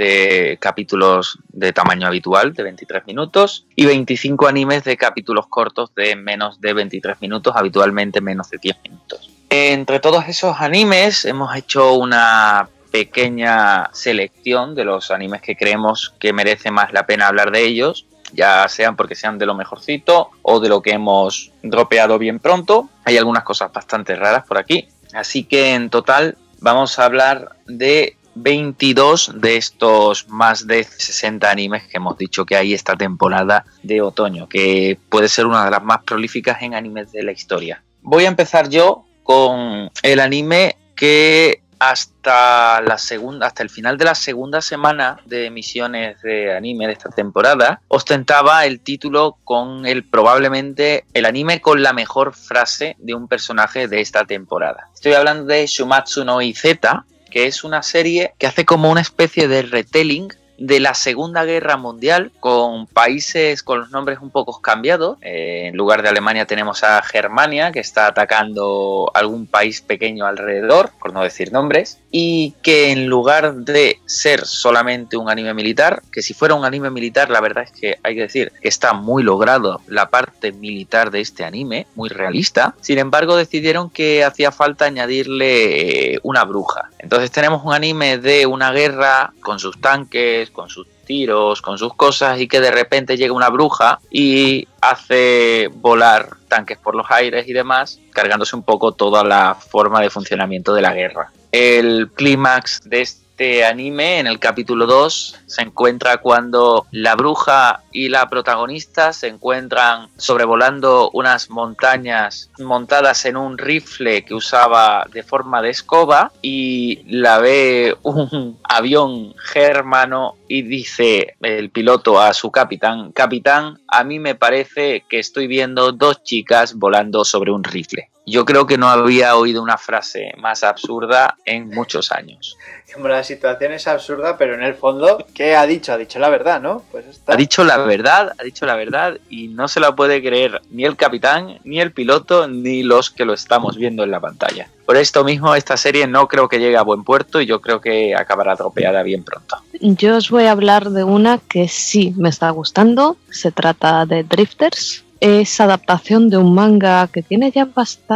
de capítulos de tamaño habitual de veintitrés minutos y veinticinco animes de capítulos cortos de menos de veintitrés minutos, habitualmente menos de diez minutos. Entre todos esos animes hemos hecho una pequeña selección de los animes que creemos que merece más la pena hablar de ellos, ya sean porque sean de lo mejorcito o de lo que hemos dropeado bien pronto. Hay algunas cosas bastante raras por aquí, así que en total vamos a hablar de veintidós de estos más de sesenta animes que hemos dicho que hay esta temporada de otoño, que puede ser una de las más prolíficas en animes de la historia. Voy a empezar yo con el anime que hasta la segunda, hasta el final de la segunda semana de emisiones de anime de esta temporada, ostentaba el título con el probablemente el anime con la mejor frase de un personaje de esta temporada. Estoy hablando de Shumatsu no Izeta, que es una serie que hace como una especie de retelling de la Segunda Guerra Mundial, con países con los nombres un poco cambiados. Eh, en lugar de Alemania tenemos a Germania, que está atacando algún país pequeño alrededor, por no decir nombres, y que en lugar de ser solamente un anime militar, que si fuera un anime militar, la verdad es que hay que decir que está muy logrado la parte militar de este anime, muy realista. Sin embargo, decidieron que hacía falta añadirle eh, una bruja. Entonces tenemos un anime de una guerra con sus tanques, con sus tiros, con sus cosas, y que de repente llega una bruja y hace volar tanques por los aires y demás, cargándose un poco toda la forma de funcionamiento de la guerra. El clímax de este anime, en el capítulo dos, se encuentra cuando la bruja y la protagonista se encuentran sobrevolando unas montañas montadas en un rifle que usaba de forma de escoba, y la ve un avión germano y dice el piloto a su capitán: capitán, a mí me parece que estoy viendo dos chicas volando sobre un rifle. Yo creo que no había oído una frase más absurda en muchos años. Como la situación es absurda, pero en el fondo, ¿qué ha dicho? Ha dicho la verdad, ¿no? Pues está. Ha dicho la verdad, ha dicho la verdad y no se la puede creer ni el capitán, ni el piloto, ni los que lo estamos viendo en la pantalla. Por esto mismo, esta serie no creo que llegue a buen puerto y yo creo que acabará dropeada bien pronto. Yo os voy a hablar de una que sí me está gustando. Se trata de Drifters. Es adaptación de un manga que tiene ya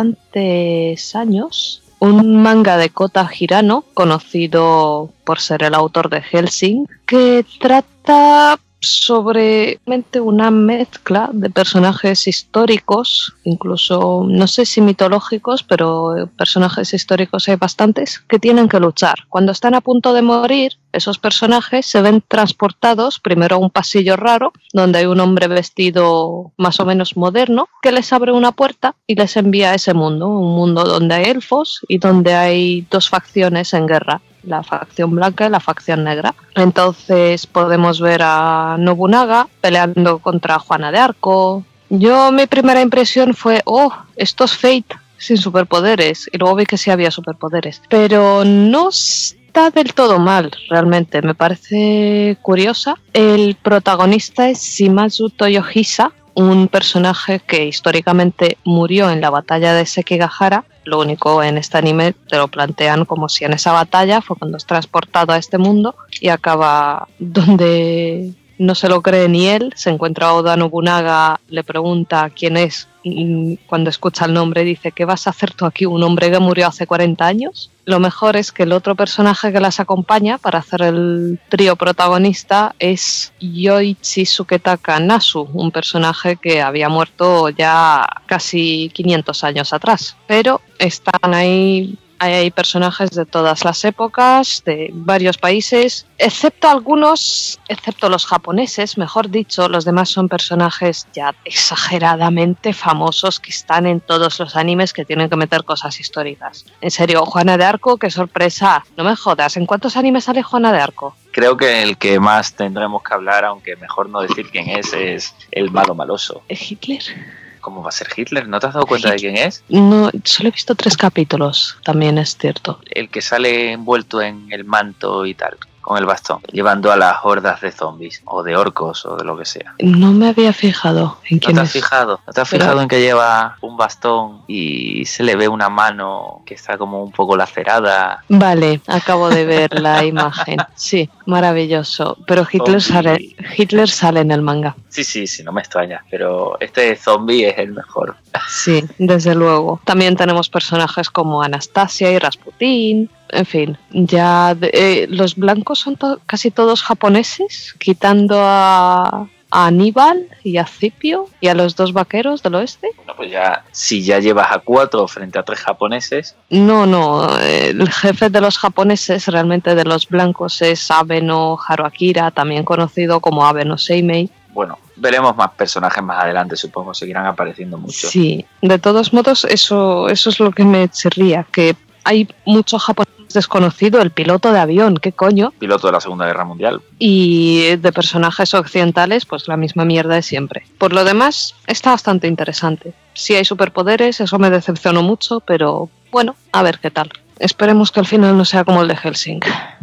bastantes años. Un manga de Kota Hirano, conocido por ser el autor de Hellsing, que trata sobre una mezcla de personajes históricos, incluso no sé si mitológicos, pero personajes históricos hay bastantes, que tienen que luchar. Cuando están a punto de morir, esos personajes se ven transportados primero a un pasillo raro, donde hay un hombre vestido más o menos moderno, que les abre una puerta y les envía a ese mundo, un mundo donde hay elfos y donde hay dos facciones en guerra, la facción blanca y la facción negra. Entonces podemos ver a Nobunaga peleando contra Juana de Arco. Yo, mi primera impresión fue, oh, esto es Fate sin superpoderes, y luego vi que sí había superpoderes, pero no está del todo mal, realmente, me parece curiosa. El protagonista es Shimazu Toyohisa, un personaje que históricamente murió en la batalla de Sekigahara. Lo único, en este anime te lo plantean como si en esa batalla fue cuando es transportado a este mundo y acaba donde no se lo cree ni él. Se encuentra a Oda Nobunaga, le pregunta quién es, y cuando escucha el nombre dice: ¿qué vas a hacer tú aquí, un hombre que murió hace cuarenta años? Lo mejor es que el otro personaje que las acompaña para hacer el trío protagonista es Yoichi Suketaka Nasu, un personaje que había muerto ya casi quinientos años atrás, pero están ahí hay personajes de todas las épocas, de varios países, excepto algunos, excepto los japoneses, mejor dicho, los demás son personajes ya exageradamente famosos que están en todos los animes que tienen que meter cosas históricas. En serio, Juana de Arco, qué sorpresa. No me jodas, ¿en cuántos animes sale Juana de Arco? Creo que el que más tendremos que hablar, aunque mejor no decir quién es, es el malo maloso. ¿Es Hitler? ¿Cómo va a ser Hitler? ¿No te has dado cuenta de quién es? No, solo he visto tres capítulos, también es cierto. El que sale envuelto en el manto y tal, con el bastón, llevando a las hordas de zombies, o de orcos, o de lo que sea. No me había fijado en quién ¿No te has es. fijado? ¿No te has Pero... fijado en que lleva un bastón y se le ve una mano que está como un poco lacerada? Vale, acabo de ver la imagen. Sí, maravilloso. Pero Hitler sale, Hitler sale en el manga. Sí, sí, sí, no me extraña. Pero este zombie es el mejor. Sí, desde luego. También tenemos personajes como Anastasia y Rasputín. En fin, ya de, eh, los blancos son to- casi todos japoneses, quitando a, a Aníbal y a Scipio y a los dos vaqueros del oeste. Bueno, pues ya, si ya llevas a cuatro frente a tres japoneses. No, no, el jefe de los japoneses, realmente de los blancos, es Abeno Haruakira, también conocido como Abeno Seimei. Bueno, veremos más personajes más adelante, supongo, seguirán apareciendo muchos. Sí, de todos modos, eso, eso es lo que me chirría, que hay mucho japonés desconocido, el piloto de avión, ¿qué coño? Piloto de la Segunda Guerra Mundial. Y de personajes occidentales, pues la misma mierda de siempre. Por lo demás, está bastante interesante. Sí hay superpoderes, eso me decepcionó mucho, pero bueno, a ver qué tal. Esperemos que al final no sea como el de Hellsing.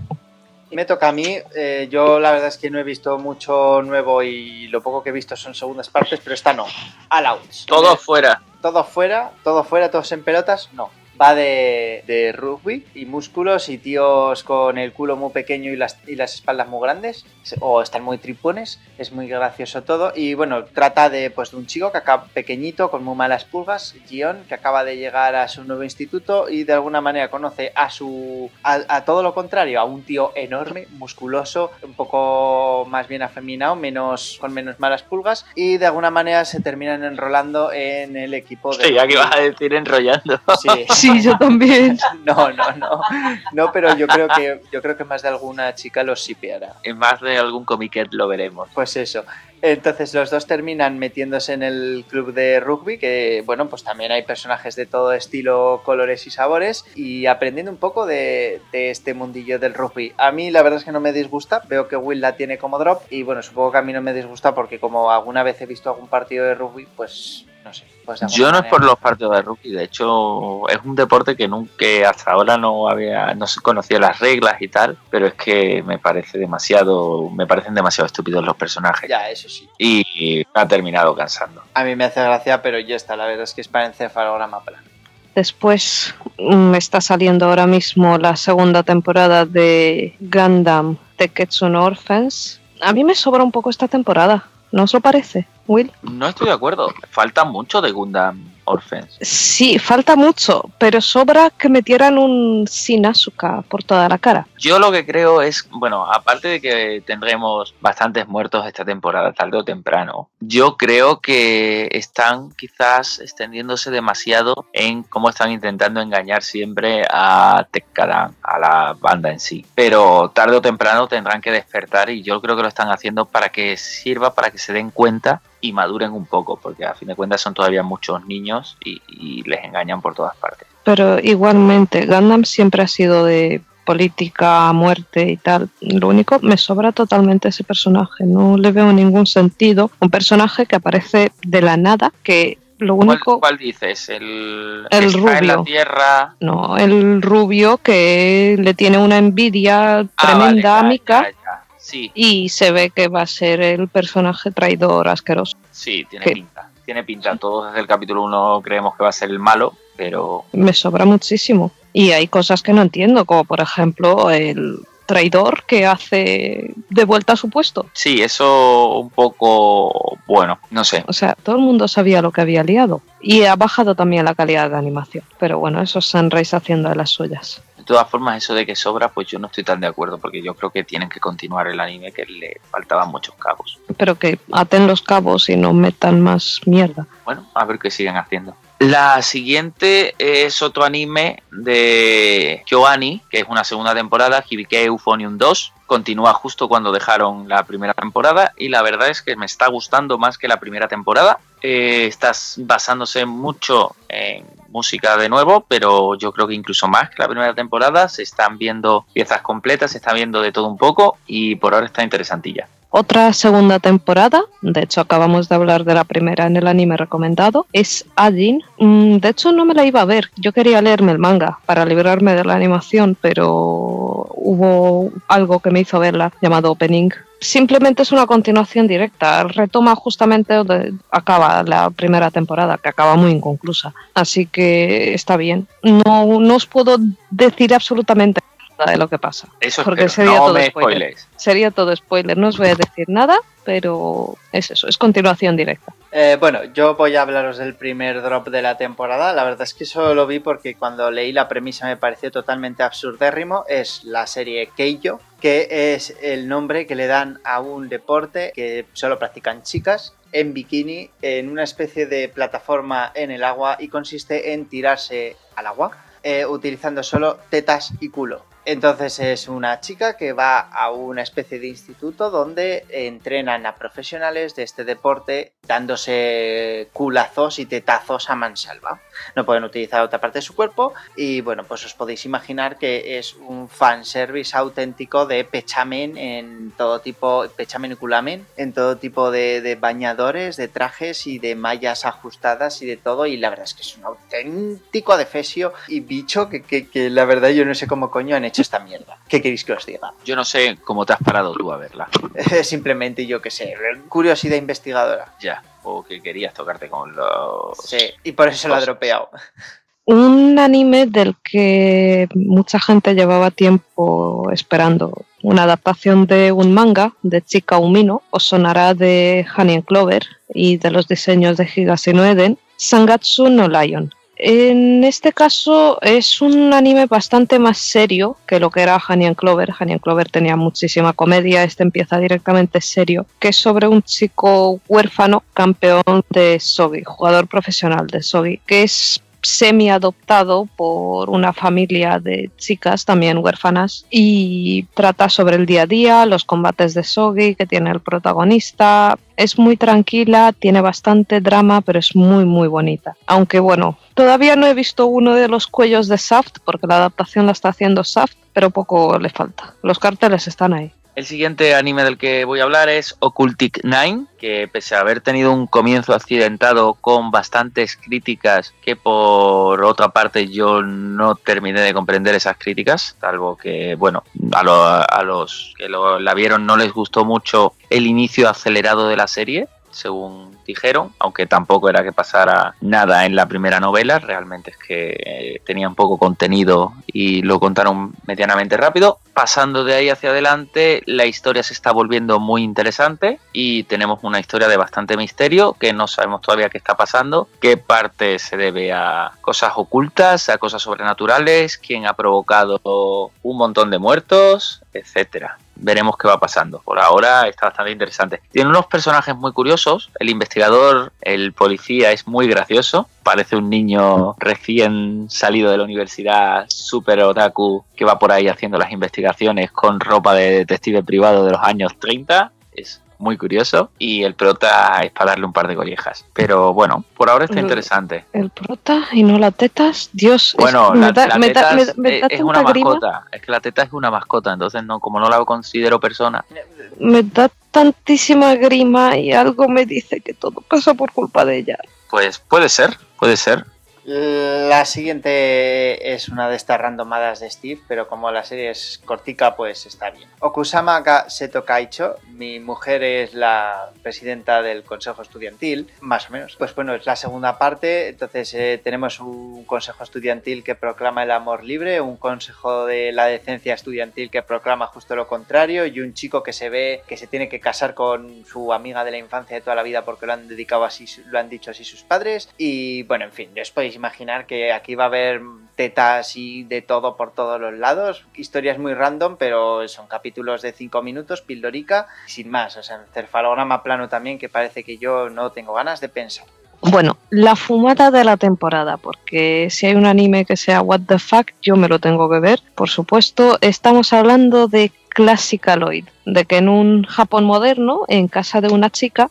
Me toca a mí, eh, yo la verdad es que no he visto mucho nuevo y lo poco que he visto son segundas partes, pero esta no, All Out. Todo fuera. Todo fuera, todo fuera, todos en pelotas, no. Va de, de rugby y músculos y tíos con el culo muy pequeño y las, y las espaldas muy grandes, o están muy tripones, es muy gracioso todo. Y bueno, trata de, pues, de un chico que acaba pequeñito, con muy malas pulgas, Gion, que acaba de llegar a su nuevo instituto y de alguna manera conoce a su a, a todo lo contrario, a un tío enorme, musculoso, un poco más bien afeminado, menos, con menos malas pulgas, y de alguna manera se terminan enrolando en el equipo de... Sí, ya que vas a decir enrollando. Sí. Sí, yo también. No, no, no. No, pero yo creo que yo creo que más de alguna chica los sipeará. En más de algún comiquet lo veremos. Pues eso. Entonces los dos terminan metiéndose en el club de rugby, que bueno, pues también hay personajes de todo estilo, colores y sabores, y aprendiendo un poco de, de este mundillo del rugby. A mí la verdad es que no me disgusta, veo que Will la tiene como drop, y bueno, supongo que a mí no me disgusta porque como alguna vez he visto algún partido de rugby, pues no sé. Pues yo no manera. Es por los partidos de rugby, de hecho es un deporte que nunca hasta ahora no había no se conocía las reglas y tal, pero es que me parece demasiado me parecen demasiado estúpidos los personajes. Ya, eso sí. Y, y me ha terminado cansando. A mí me hace gracia, pero ya está, la verdad es que es para encefalograma plano. Después me está saliendo ahora mismo la segunda temporada de Gundam Teketsu no Orphans. A mí me sobra un poco esta temporada, ¿no os lo parece, Will? No estoy de acuerdo, falta mucho de Gundam Orphans. Sí, falta mucho, pero sobra que metieran un Sin Asuka por toda la cara. Yo lo que creo es, bueno, aparte de que tendremos bastantes muertos esta temporada, tarde o temprano, yo creo que están quizás extendiéndose demasiado en cómo están intentando engañar siempre a Tekkadan, a la banda en sí. Pero tarde o temprano tendrán que despertar y yo creo que lo están haciendo para que sirva, para que se den cuenta y maduren un poco, porque a fin de cuentas son todavía muchos niños y, y les engañan por todas partes. Pero igualmente, Gundam siempre ha sido de política, muerte y tal. Lo único, me sobra totalmente ese personaje, no le veo ningún sentido. Un personaje que aparece de la nada, que lo único... ¿Cuál, cuál dices? ¿El, el está rubio. en la tierra? No, el rubio que le tiene una envidia tremenda ah, vale, a ya, Mika. ya, ya. Sí. Y se ve que va a ser el personaje traidor asqueroso. Sí, tiene ¿Qué? pinta. Tiene pinta. Todos desde el capítulo uno creemos que va a ser el malo, pero... Me sobra muchísimo. Y hay cosas que no entiendo, como por ejemplo el traidor que hace de vuelta a su puesto. Sí, eso un poco... Bueno, no sé. O sea, todo el mundo sabía lo que había liado. Y ha bajado también la calidad de animación. Pero bueno, eso es Sunrise haciendo de las suyas. De todas formas, eso de que sobra, pues yo no estoy tan de acuerdo, porque yo creo que tienen que continuar el anime, que le faltaban muchos cabos. Pero que aten los cabos y no metan más mierda. Bueno, a ver qué siguen haciendo. La siguiente es otro anime de KyoAni, que es una segunda temporada, Hibike Euphonium dos. Continúa justo cuando dejaron la primera temporada y la verdad es que me está gustando más que la primera temporada. Eh, estás basándose mucho en música de nuevo, pero yo creo que incluso más que la primera temporada. Se están viendo piezas completas, se está viendo de todo un poco y por ahora está interesantilla. Otra segunda temporada, de hecho acabamos de hablar de la primera en el anime recomendado, es Ajin. De hecho no me la iba a ver, yo quería leerme el manga para librarme de la animación, pero hubo algo que me hizo verla llamado Opening. Simplemente es una continuación directa, retoma justamente donde acaba la primera temporada, que acaba muy inconclusa, así que está bien. No, no os puedo decir absolutamente de lo que pasa, eso porque espero. sería No todo me spoiler. spoilees. Sería todo spoiler, no os voy a decir nada, pero es eso, es continuación directa. Eh, bueno, yo voy a hablaros del primer drop de la temporada. La verdad es que solo lo vi porque cuando leí la premisa me pareció totalmente absurdérrimo. Es la serie Keijo, que es el nombre que le dan a un deporte que solo practican chicas en bikini en una especie de plataforma en el agua y consiste en tirarse al agua eh, utilizando solo tetas y culo. Entonces es una chica que va a una especie de instituto donde entrenan a profesionales de este deporte dándose culazos y tetazos a mansalva. No pueden utilizar otra parte de su cuerpo y bueno, pues os podéis imaginar que es un fanservice auténtico de pechamen en todo tipo, pechamen y culamen, en todo tipo de, de bañadores, de trajes y de mallas ajustadas y de todo, y la verdad es que es un auténtico adefesio y bicho que, que, que la verdad yo no sé cómo coño han hecho esta mierda. ¿Qué queréis que os diga? Yo no sé cómo te has parado tú a verla. Simplemente yo que sé, curiosidad investigadora. Ya, o que querías tocarte con los... Sí, y por eso lo he dropeado. Un anime del que mucha gente llevaba tiempo esperando una adaptación de un manga de Chika Umino, os sonará de Honey and Clover y de los diseños de Higashi no Eden, Sangatsu no Lion. En este caso es un anime bastante más serio que lo que era Honey and Clover. Honey and Clover tenía muchísima comedia, este empieza directamente serio, que es sobre un chico huérfano, campeón de shogi, jugador profesional de shogi, que es semi-adoptado por una familia de chicas también huérfanas y trata sobre el día a día, los combates de shogi que tiene el protagonista. Es muy tranquila, tiene bastante drama, pero es muy muy bonita. Aunque bueno, todavía no he visto uno de los cuellos de Shaft porque la adaptación la está haciendo Shaft, pero poco le falta. Los carteles están ahí. El siguiente anime del que voy a hablar es Occultic Nine, que pese a haber tenido un comienzo accidentado con bastantes críticas, que por otra parte yo no terminé de comprender esas críticas, salvo que, bueno, a, lo, a los que lo, la vieron no les gustó mucho el inicio acelerado de la serie, según dijeron, aunque tampoco era que pasara nada en la primera novela, realmente es que eh, tenían poco contenido y lo contaron medianamente rápido. Pasando de ahí hacia adelante, la historia se está volviendo muy interesante y tenemos una historia de bastante misterio que no sabemos todavía qué está pasando, qué parte se debe a cosas ocultas, a cosas sobrenaturales, quién ha provocado un montón de muertos, etcétera. Veremos qué va pasando. Por ahora está bastante interesante. Tiene unos personajes muy curiosos. El investigador, el policía, es muy gracioso. Parece un niño recién salido de la universidad, súper otaku, que va por ahí haciendo las investigaciones con ropa de detective privado de los años treinta. Es muy curioso. Y el prota es para darle un par de collejas. Pero bueno, por ahora está interesante. El prota y no las tetas, Dios. Bueno, es, la, me da, la me teta da, me, es, me da es una grima, mascota. Es que la teta es una mascota. Entonces, no, como no la considero persona. Me da tantísima grima y algo me dice que todo pasa por culpa de ella. Pues puede ser, puede ser. La siguiente es una de estas randomadas de Steve, pero como la serie es cortica, pues está bien. Okusama ga Seto Kaicho, mi mujer es la presidenta del consejo estudiantil, más o menos. Pues bueno, es la segunda parte, entonces eh, tenemos un consejo estudiantil que proclama el amor libre, un consejo de la decencia estudiantil que proclama justo lo contrario, y un chico que se ve que se tiene que casar con su amiga de la infancia de toda la vida porque lo han dedicado así, lo han dicho así sus padres. Y bueno, en fin, os podéis imaginar que aquí va a haber tetas y de todo por todos los lados, historias muy random, pero son capítulos de cinco minutos, pildorica, sin más, o sea, un cefalograma plano también que parece que yo no tengo ganas de pensar. Bueno, la fumada de la temporada, porque si hay un anime que sea what the fuck, yo me lo tengo que ver, por supuesto. Estamos hablando de Classicaloid, de que en un Japón moderno, en casa de una chica,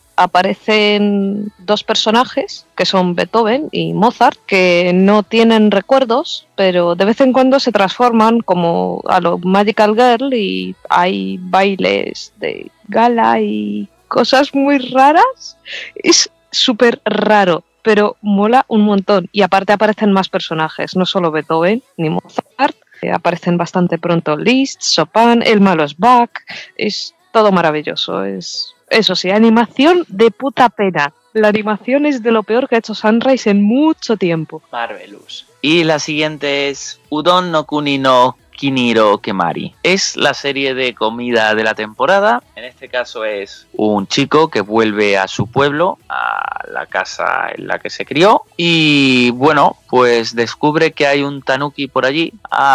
aparecen dos personajes, que son Beethoven y Mozart, que no tienen recuerdos, pero de vez en cuando se transforman como a lo Magical Girl y hay bailes de gala y cosas muy raras. Es súper raro, pero mola un montón. Y aparte aparecen más personajes, no solo Beethoven ni Mozart, eh, aparecen bastante pronto Liszt, Chopin, el malo es Bach, es todo maravilloso. Es, eso sí, animación de puta pena. La animación es de lo peor que ha hecho Sunrise en mucho tiempo. Marvelous. Y la siguiente es Udon no Kuni no Kiniro Kemari. Es la serie de comida de la temporada. En este caso es un chico que vuelve a su pueblo, a la casa en la que se crió, y bueno, pues descubre que hay un tanuki por allí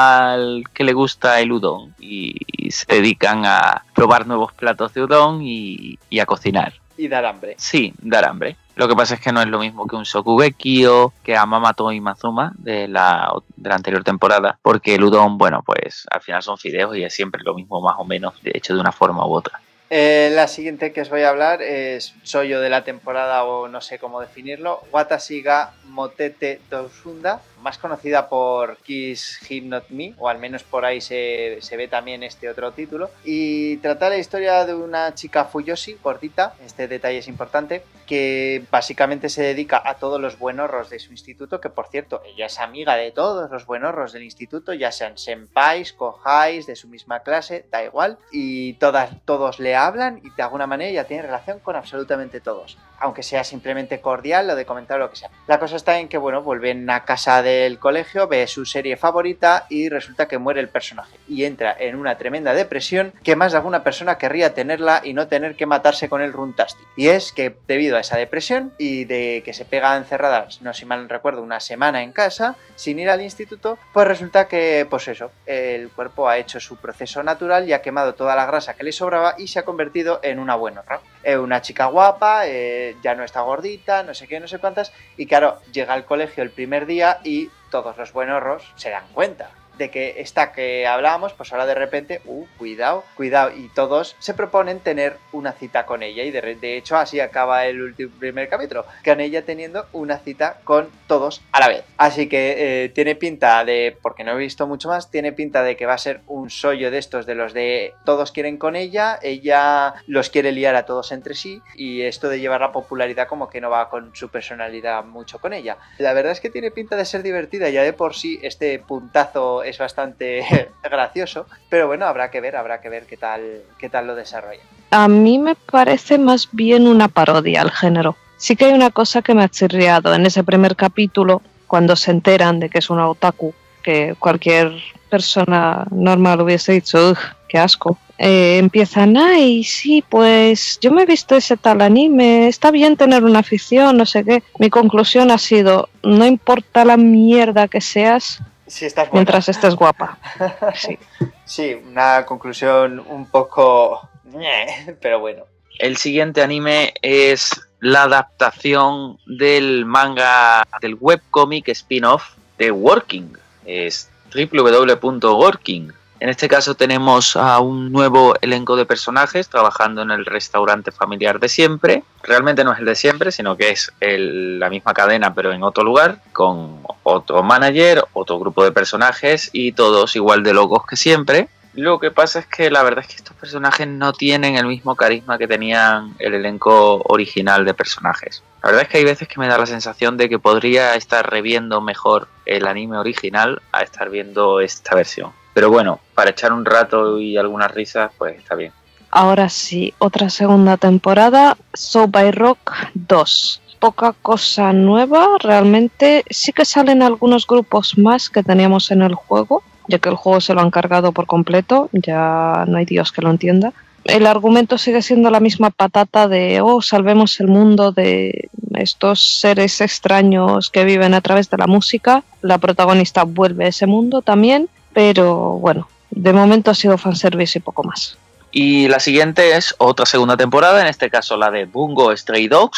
al que le gusta el udon y se dedican a probar nuevos platos de udon y, y a cocinar. Y dar hambre. Sí, dar hambre. Lo que pasa es que no es lo mismo que un Shokugeki o que a Mamato y Mazuma de la, de la anterior temporada, porque el udon, bueno, pues al final son fideos y es siempre lo mismo más o menos, de hecho de una forma u otra. Eh, la siguiente que os voy a hablar es Shoujo de la temporada, o no sé cómo definirlo, Watashi ga Motete Tousunda, más conocida por Kiss Him Not Me, o al menos por ahí se, se ve también este otro título, y trata la historia de una chica fuyoshi, gordita, este detalle es importante, que básicamente se dedica a todos los buenorros de su instituto, que por cierto, ella es amiga de todos los buenorros del instituto, ya sean senpais, kohais, de su misma clase, da igual, y todas, todos le hablan y de alguna manera ella tiene relación con absolutamente todos, aunque sea simplemente cordial o de comentar lo que sea. La cosa está en que, bueno, vuelven a casa del colegio, ve su serie favorita y resulta que muere el personaje y entra en una tremenda depresión que más de alguna persona querría tenerla y no tener que matarse con el Runtastic. Y es que debido a esa depresión y de que se pega encerrada, no si mal recuerdo, una semana en casa sin ir al instituto, pues resulta que, pues eso, el cuerpo ha hecho su proceso natural y ha quemado toda la grasa que le sobraba y se ha convertido en una buenorra. Eh, una chica guapa, eh, ya no está gordita, no sé qué, no sé cuántas, y claro, llega al colegio el primer día y todos los buenorros se dan cuenta de que esta que hablábamos, pues ahora de repente, uh, cuidado, cuidado, y todos se proponen tener una cita con ella, y de, de hecho así acaba el último primer capítulo, con ella teniendo una cita con todos a la vez. Así que eh, tiene pinta de, porque no he visto mucho más, tiene pinta de que va a ser un sollo de estos, de los de todos quieren con ella, ella los quiere liar a todos entre sí, y esto de llevar la popularidad como que no va con su personalidad mucho con ella. La verdad es que tiene pinta de ser divertida, ya de por sí este puntazo es bastante gracioso, pero bueno, habrá que ver, habrá que ver qué tal, qué tal lo desarrolla. A mí me parece más bien una parodia al género. Sí que hay una cosa que me ha chirriado en ese primer capítulo, cuando se enteran de que es una otaku, que cualquier persona normal hubiese dicho, ugh, qué asco. Eh, empiezan, ay, sí, pues yo me he visto ese tal anime, está bien tener una afición, no sé qué. Mi conclusión ha sido, no importa la mierda que seas, si estás buena, mientras estés guapa. Sí. Sí, una conclusión un poco... pero bueno. El siguiente anime es la adaptación del manga, del webcomic spin-off de Working. Es doble u doble u doble u punto working. En este caso tenemos a un nuevo elenco de personajes trabajando en el restaurante familiar de siempre. Realmente no es el de siempre, sino que es el, la misma cadena pero en otro lugar, con otro manager, otro grupo de personajes y todos igual de locos que siempre. Lo que pasa es que la verdad es que estos personajes no tienen el mismo carisma que tenían el elenco original de personajes. La verdad es que hay veces que me da la sensación de que podría estar reviendo mejor el anime original a estar viendo esta versión. Pero bueno, para echar un rato y algunas risas, pues está bien. Ahora sí, otra segunda temporada, So by Rock dos. Poca cosa nueva, realmente. Sí que salen algunos grupos más que teníamos en el juego, ya que el juego se lo han cargado por completo, ya no hay Dios que lo entienda. El argumento sigue siendo la misma patata de, oh, salvemos el mundo de estos seres extraños que viven a través de la música. La protagonista vuelve a ese mundo también, pero bueno, de momento ha sido fanservice y poco más. Y la siguiente es otra segunda temporada, en este caso la de Bungo Stray Dogs,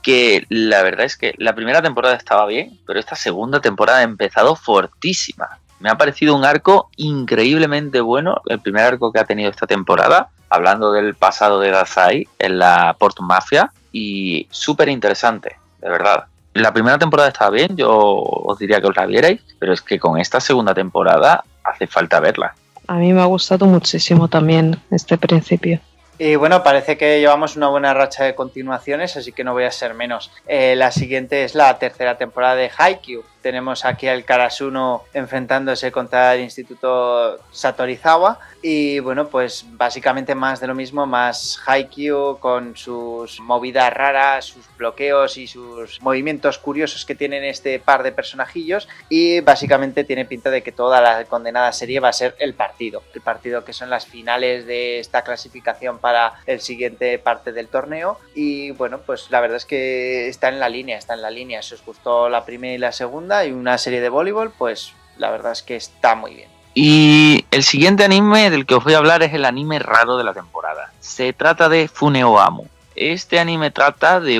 que la verdad es que la primera temporada estaba bien, pero esta segunda temporada ha empezado fortísima. Me ha parecido un arco increíblemente bueno, el primer arco que ha tenido esta temporada, hablando del pasado de Dazai en la Port Mafia, y súper interesante, de verdad. La primera temporada estaba bien, yo os diría que os la vierais, pero es que con esta segunda temporada hace falta verla. A mí me ha gustado muchísimo también este principio. Y bueno, parece que llevamos una buena racha de continuaciones, así que no voy a ser menos. Eh, la siguiente es la tercera temporada de Haikyuu. Tenemos aquí al Karasuno enfrentándose contra el Instituto Satorizawa. Y bueno, pues básicamente más de lo mismo, más Haikyuu con sus movidas raras, sus bloqueos y sus movimientos curiosos que tienen este par de personajillos. Y básicamente tiene pinta de que toda la condenada serie va a ser el partido. El partido que son las finales de esta clasificación para el siguiente parte del torneo. Y bueno, pues la verdad es que está en la línea, está en la línea. Si os gustó la primera y la segunda y una serie de voleibol, pues la verdad es que está muy bien. Y el siguiente anime del que os voy a hablar es el anime raro de la temporada. Se trata de Funeo Amo. Este anime trata de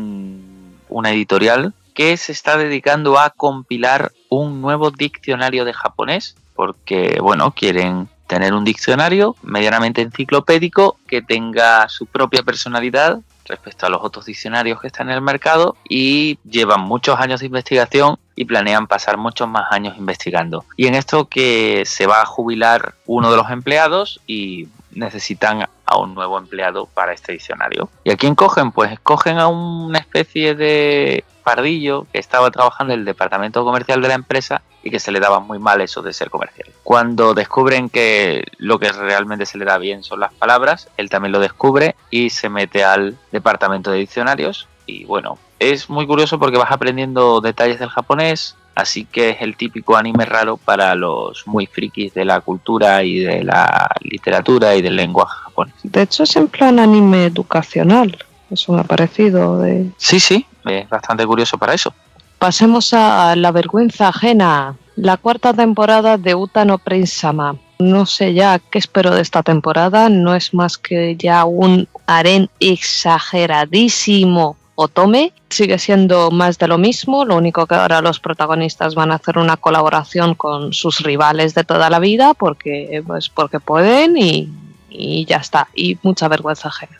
un, una editorial que se está dedicando a compilar un nuevo diccionario de japonés, porque, bueno, quieren tener un diccionario medianamente enciclopédico que tenga su propia personalidad respecto a los otros diccionarios que están en el mercado, y llevan muchos años de investigación y planean pasar muchos más años investigando. Y en esto que se va a jubilar uno de los empleados y necesitan a un nuevo empleado para este diccionario. ¿Y a quién cogen? Pues cogen a una especie de pardillo que estaba trabajando en el departamento comercial de la empresa y que se le daba muy mal eso de ser comercial. Cuando descubren que lo que realmente se le da bien son las palabras, él también lo descubre y se mete al departamento de diccionarios. Y bueno, es muy curioso porque vas aprendiendo detalles del japonés, así que es el típico anime raro para los muy frikis de la cultura y de la literatura y del lenguaje japonés. De hecho es en plan anime educacional, eso me ha parecido. De... Sí, sí, es bastante curioso para eso. Pasemos a La vergüenza ajena, la cuarta temporada de Uta no Prince-sama. No sé ya qué espero de esta temporada, no es más que ya un harén exageradísimo otome. Sigue siendo más de lo mismo, lo único que ahora los protagonistas van a hacer una colaboración con sus rivales de toda la vida porque, pues porque pueden y, y ya está, y mucha vergüenza ajena.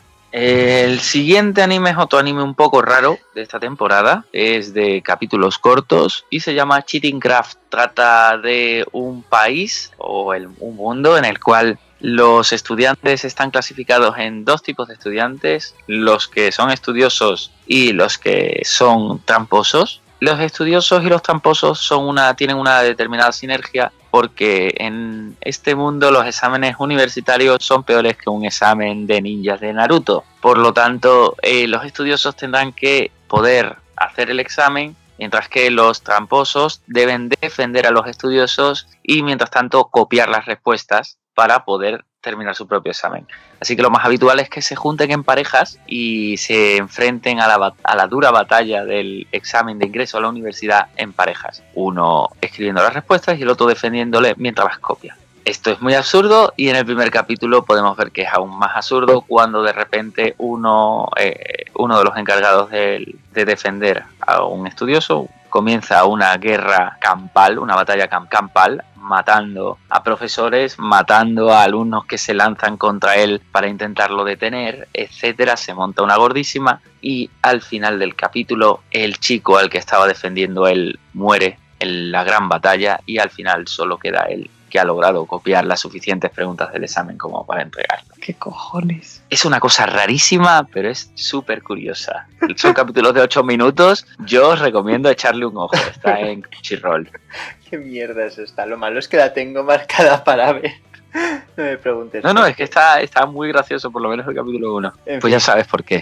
El siguiente anime es otro anime un poco raro de esta temporada, es de capítulos cortos y se llama Cheating Craft. Trata de un país o el, un mundo en el cual los estudiantes están clasificados en dos tipos de estudiantes, los que son estudiosos y los que son tramposos. Los estudiosos y los tramposos son una, tienen una determinada sinergia porque en este mundo los exámenes universitarios son peores que un examen de ninjas de Naruto. Por lo tanto, eh, los estudiosos tendrán que poder hacer el examen, mientras que los tramposos deben defender a los estudiosos y mientras tanto copiar las respuestas para poder terminar su propio examen. Así que lo más habitual es que se junten en parejas y se enfrenten a la, a la dura batalla del examen de ingreso a la universidad en parejas. Uno escribiendo las respuestas y el otro defendiéndole mientras las copia. Esto es muy absurdo y en el primer capítulo podemos ver que es aún más absurdo cuando de repente uno, eh, uno de los encargados de, de defender a un estudioso comienza una guerra campal, una batalla camp- campal, matando a profesores, matando a alumnos que se lanzan contra él para intentarlo detener, etcétera. Se monta una gordísima y al final del capítulo el chico al que estaba defendiendo él muere en la gran batalla y al final solo queda él, que ha logrado copiar las suficientes preguntas del examen como para entregarlo. ¿Qué cojones? Es una cosa rarísima, pero es súper curiosa. Son capítulos de ocho minutos, yo os recomiendo echarle un ojo, está en Crunchyroll. ¿Qué mierda es esta? Lo malo es que la tengo marcada para ver. No me preguntes. No, no, es que está, está muy gracioso, por lo menos el capítulo uno. En pues fin. Ya sabes por qué.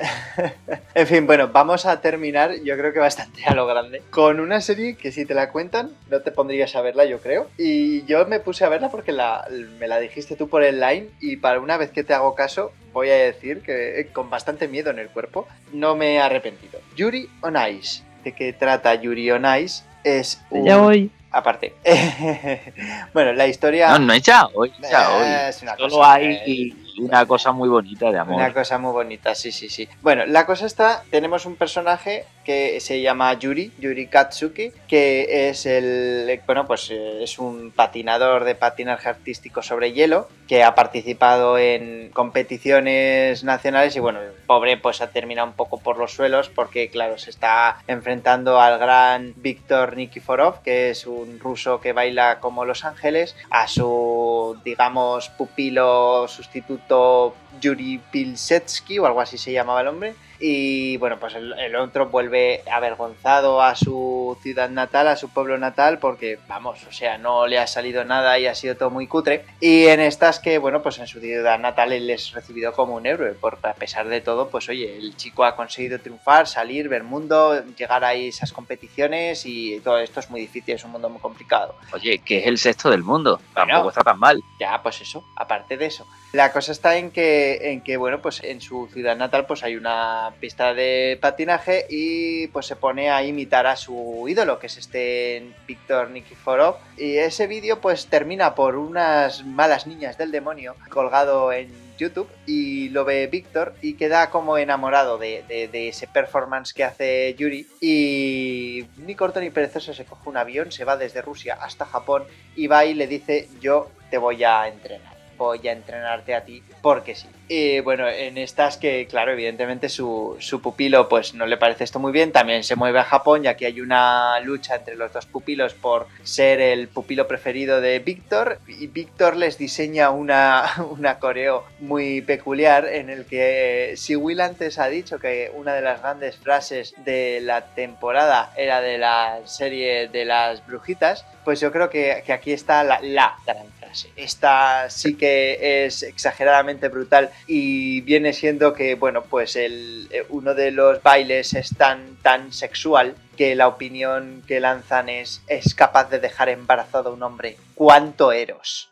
En fin, bueno, vamos a terminar, yo creo que bastante a lo grande, con una serie que si te la cuentan, no te pondrías a verla, yo creo. Y yo me puse a verla porque la, me la dijiste tú por el line y para una vez que te hago caso, voy a decir que eh, con bastante miedo en el cuerpo, no me he arrepentido. Yuri on Ice. ¿De qué trata Yuri on Ice? Es un... Ya voy. aparte. Bueno, la historia... No, no es ya hoy, ya hoy. Es una Solo cosa, hay eh, una cosa muy bonita de amor. Una cosa muy bonita, sí, sí, sí. Bueno, la cosa está, tenemos un personaje que se llama Yuri, Yuri Katsuki, que es el, bueno, pues es un patinador de patinaje artístico sobre hielo, que ha participado en competiciones nacionales y bueno, el pobre pues ha terminado un poco por los suelos porque claro, se está enfrentando al gran Viktor Nikiforov, que es un ruso que baila como Los Ángeles, a su, digamos, pupilo sustituto Yuri Pilsetsky o algo así se llamaba el hombre. Y bueno, pues el, el otro vuelve avergonzado a su ciudad natal, a su pueblo natal, porque vamos, o sea, no le ha salido nada y ha sido todo muy cutre. Y en estas que, bueno, pues en su ciudad natal él es recibido como un héroe, porque a pesar de todo, pues oye, el chico ha conseguido triunfar, salir, ver mundo, llegar a esas competiciones y todo esto es muy difícil, es un mundo muy complicado. Oye, que es el sexto del mundo, Bueno, tampoco está tan mal. Ya, pues eso, aparte de eso. La cosa está en que, en que, bueno, pues en su ciudad natal pues hay una pista de patinaje y pues se pone a imitar a su ídolo, que es este Viktor Nikiforov. Y ese vídeo pues termina por unas malas niñas del demonio colgado en YouTube y lo ve Víctor y queda como enamorado de, de, de ese performance que hace Yuri y ni corto ni perezoso se coge un avión, se va desde Rusia hasta Japón y va y le dice yo te voy a entrenar. Voy a entrenarte a ti porque sí. Y bueno, en estas que, claro, evidentemente su, su pupilo pues no le parece esto muy bien, también se mueve a Japón y aquí hay una lucha entre los dos pupilos por ser el pupilo preferido de Víctor y Víctor les diseña una, una coreo muy peculiar en el que si Will antes ha dicho que una de las grandes frases de la temporada era de la serie de las brujitas, pues yo creo que, que aquí está la, la gran frase. Esta sí que es exageradamente brutal y viene siendo que, bueno, pues el, uno de los bailes es tan, tan sexual que la opinión que lanzan es, es capaz de dejar embarazado a un hombre. ¡Cuánto eros!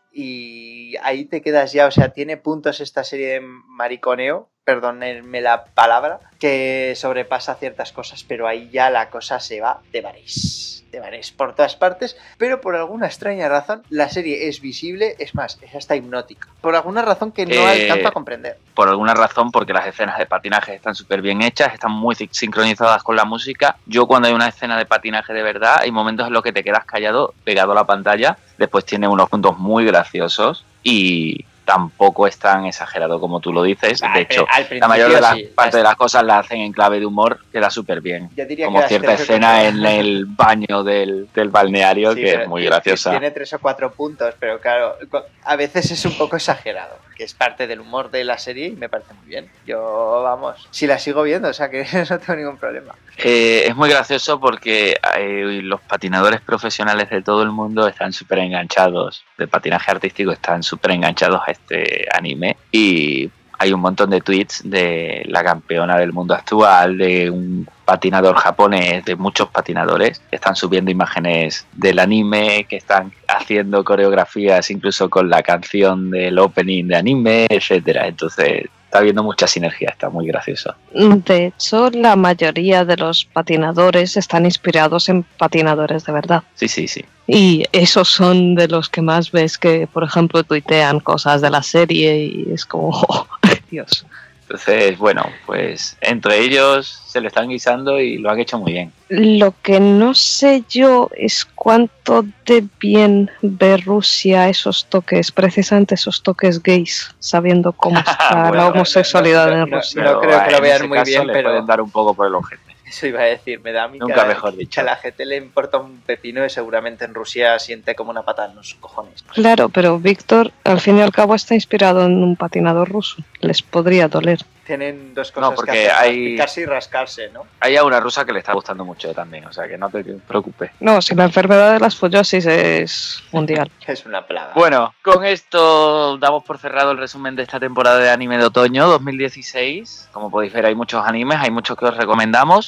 Y ahí te quedas ya, o sea, tiene puntos esta serie de mariconeo, perdónenme la palabra, que sobrepasa ciertas cosas, pero ahí ya la cosa se va de bares. De bares por todas partes, pero por alguna extraña razón la serie es visible, es más, es hasta hipnótica. Por alguna razón que no eh, alcanzo a comprender. Por alguna razón, porque las escenas de patinaje están súper bien hechas, están muy sincronizadas con la música. Yo cuando hay una escena de patinaje de verdad, hay momentos en los que te quedas callado, pegado a la pantalla, después tiene unos puntos muy graciosos y tampoco es tan exagerado como tú lo dices. De hecho, la mayoría de las sí, partes de las cosas la hacen en clave de humor, queda súper bien. Como que cierta escena que... en el baño del, del balneario, sí, que es muy graciosa. Tiene tres o cuatro puntos, pero claro, a veces es un poco exagerado, que es parte del humor de la serie y me parece muy bien. Yo, vamos, si la sigo viendo, o sea que no tengo ningún problema. Eh, es muy gracioso porque eh, los patinadores profesionales de todo el mundo están súper enganchados, de patinaje artístico están súper enganchados a este anime y hay un montón de tweets de la campeona del mundo actual, de un patinador japonés, de muchos patinadores que están subiendo imágenes del anime, que están haciendo coreografías incluso con la canción del opening de anime, etcétera. Entonces está habiendo mucha sinergia, está muy gracioso. De hecho, la mayoría de los patinadores están inspirados en patinadores de verdad. Sí, sí, sí. Y esos son de los que más ves que, por ejemplo, tuitean cosas de la serie y es como, oh, Dios. Entonces, bueno, pues entre ellos se lo están guisando y lo han hecho muy bien. Lo que no sé yo es cuánto de bien ve Rusia esos toques, precisamente esos toques gays, sabiendo cómo está bueno, la homosexualidad no, no, en Rusia. No, no creo que lo vean muy bien, le pero pueden dar un poco por el ojete. Eso iba a decir, me da a mí Nunca que, a, mejor dicho. que a la gente le importa un pepino y seguramente en Rusia siente como una pata en los cojones. Claro, pero Víctor al fin y al cabo está inspirado en un patinador ruso, les podría doler. Tienen dos cosas no, porque que hacer, hay... picarse y rascarse, ¿no? Hay a una rusa que le está gustando mucho también, o sea que no te preocupes. No, si la enfermedad de las follosis es mundial. Es una plaga. Bueno, con esto damos por cerrado el resumen de esta temporada de anime de otoño dos mil dieciséis. Como podéis ver, hay muchos animes, hay muchos que os recomendamos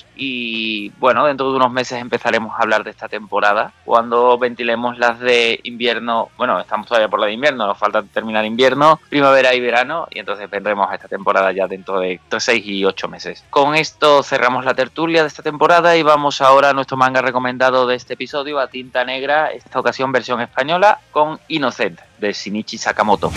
y bueno, dentro de unos meses empezaremos a hablar de esta temporada cuando ventilemos las de invierno. Bueno, estamos todavía por la de invierno, nos falta terminar invierno, primavera y verano y entonces vendremos a esta temporada ya dentro dentro de entre seis y ocho meses. Con esto cerramos la tertulia de esta temporada y vamos ahora a nuestro manga recomendado de este episodio, a Tinta Negra, esta ocasión versión española, con Innocent, de Shinichi Sakamoto.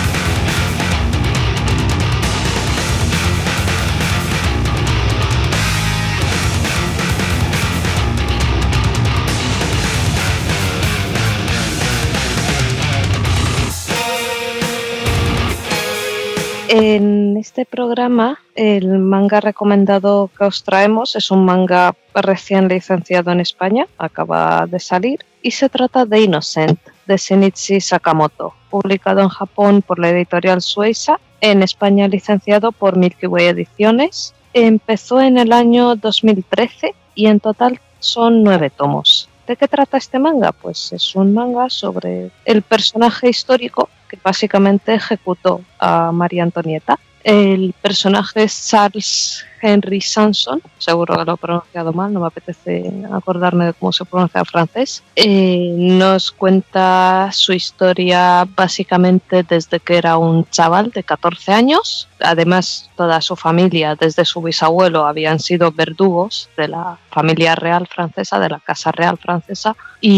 En este programa, el manga recomendado que os traemos es un manga recién licenciado en España, acaba de salir, y se trata de Innocent, de Shinichi Sakamoto, publicado en Japón por la editorial Shueisha, en España licenciado por Milky Way Ediciones. Empezó en el año dos mil trece y en total son nueve tomos. ¿De qué trata este manga? Pues es un manga sobre el personaje histórico que básicamente ejecutó a María Antonieta. El personaje es Charles Henry Sanson, seguro que lo he pronunciado mal, no me apetece acordarme de cómo se pronuncia en francés. Eh, nos cuenta su historia básicamente desde que era un chaval de catorce años. Además, toda su familia, desde su bisabuelo, habían sido verdugos de la familia real francesa, de la casa real francesa,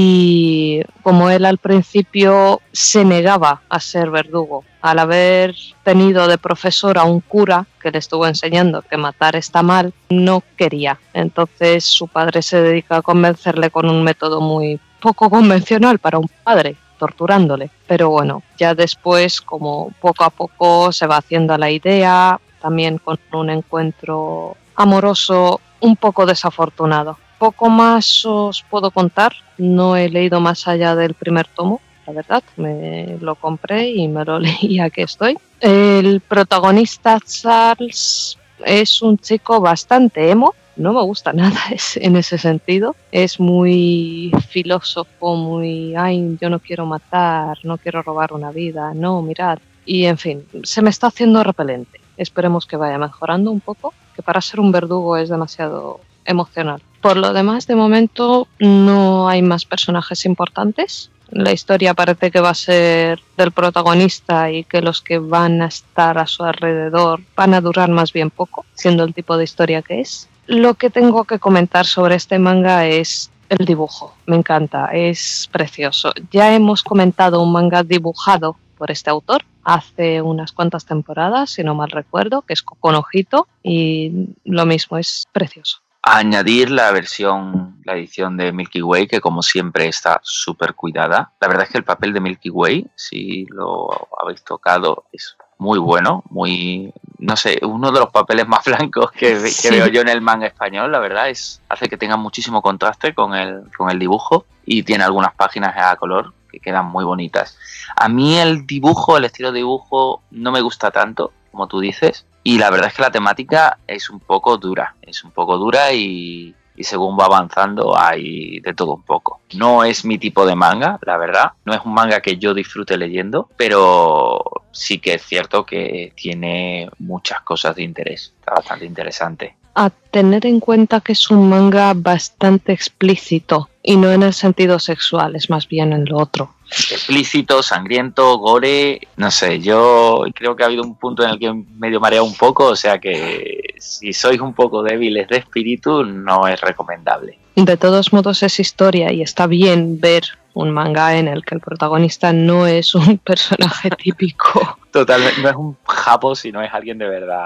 y como él al principio se negaba a ser verdugo, al haber tenido de profesor a un cura que le estuvo enseñando que matar está mal, no quería. Entonces su padre se dedica a convencerle con un método muy poco convencional para un padre, torturándole. Pero bueno, ya después, como poco a poco se va haciendo a la idea, también con un encuentro amoroso un poco desafortunado. Poco más os puedo contar, no he leído más allá del primer tomo. La verdad, me lo compré y me lo leí y aquí estoy. El protagonista, Charles, es un chico bastante emo. No me gusta nada en ese sentido. Es muy filósofo, muy, ay, yo no quiero matar, no quiero robar una vida, no, mirad. Y en fin, se me está haciendo repelente. Esperemos que vaya mejorando un poco, que para ser un verdugo es demasiado emocional. Por lo demás, de momento no hay más personajes importantes. La historia parece que va a ser del protagonista y que los que van a estar a su alrededor van a durar más bien poco, siendo el tipo de historia que es. Lo que tengo que comentar sobre este manga es el dibujo. Me encanta, es precioso. Ya hemos comentado un manga dibujado por este autor hace unas cuantas temporadas, si no mal recuerdo, que es Kokonojito, y lo mismo, es precioso. A añadir la versión, la edición de Milky Way, que como siempre está súper cuidada. La verdad es que el papel de Milky Way, si lo habéis tocado, es muy bueno, muy, no sé, uno de los papeles más blancos que, que sí. veo yo en el manga español, la verdad, es hace que tenga muchísimo contraste con el, con el dibujo y tiene algunas páginas a color que quedan muy bonitas. A mí el dibujo, el estilo de dibujo no me gusta tanto, como tú dices, y la verdad es que la temática es un poco dura, es un poco dura y, y según va avanzando hay de todo un poco. No es mi tipo de manga, la verdad, no es un manga que yo disfrute leyendo, pero sí que es cierto que tiene muchas cosas de interés, está bastante interesante. A tener en cuenta que es un manga bastante explícito y no en el sentido sexual, es más bien en lo otro. Explícito, sangriento, gore, no sé, yo creo que ha habido un punto en el que medio marea un poco, o sea que si sois un poco débiles de espíritu no es recomendable. De todos modos es historia y está bien ver un manga en el que el protagonista no es un personaje típico. Totalmente, no es un japo, sino es alguien de verdad.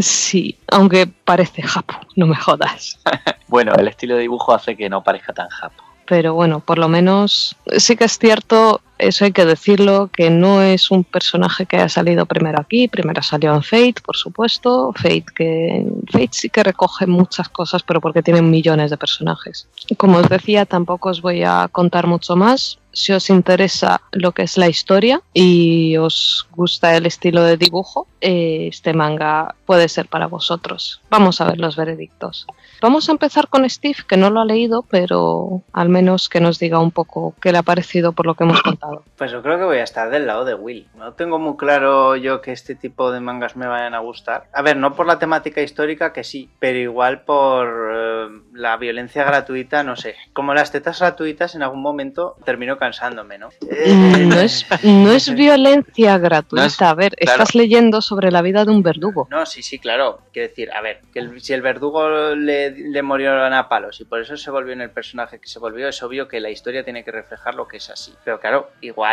Sí, aunque parece japo, no me jodas. Bueno, el estilo de dibujo hace que no parezca tan japo. Pero bueno, por lo menos sí que es cierto, eso hay que decirlo, que no es un personaje que haya salido primero aquí, primero salió en Fate, por supuesto, Fate que Fate sí que recoge muchas cosas, pero porque tiene millones de personajes. Como os decía, tampoco os voy a contar mucho más. Si os interesa lo que es la historia y os gusta el estilo de dibujo, este manga puede ser para vosotros. Vamos a ver los veredictos. Vamos a empezar con Steve, que no lo ha leído, pero al menos que nos diga un poco qué le ha parecido por lo que hemos contado. Pues yo creo que voy a estar del lado de Will. No tengo muy claro yo que este tipo de mangas me vayan a gustar. A ver, no por la temática histórica, que sí, pero igual por eh, la violencia gratuita, no sé. Como las tetas gratuitas en algún momento termino cansado cansándome, ¿no? No es, no es violencia gratuita. No es, a ver, claro. Estás leyendo sobre la vida de un verdugo. No, sí, sí, claro. Quiero decir, a ver, que el, si el verdugo le, le murieron a palos y por eso se volvió en el personaje que se volvió, es obvio que la historia tiene que reflejar lo que es así. Pero claro,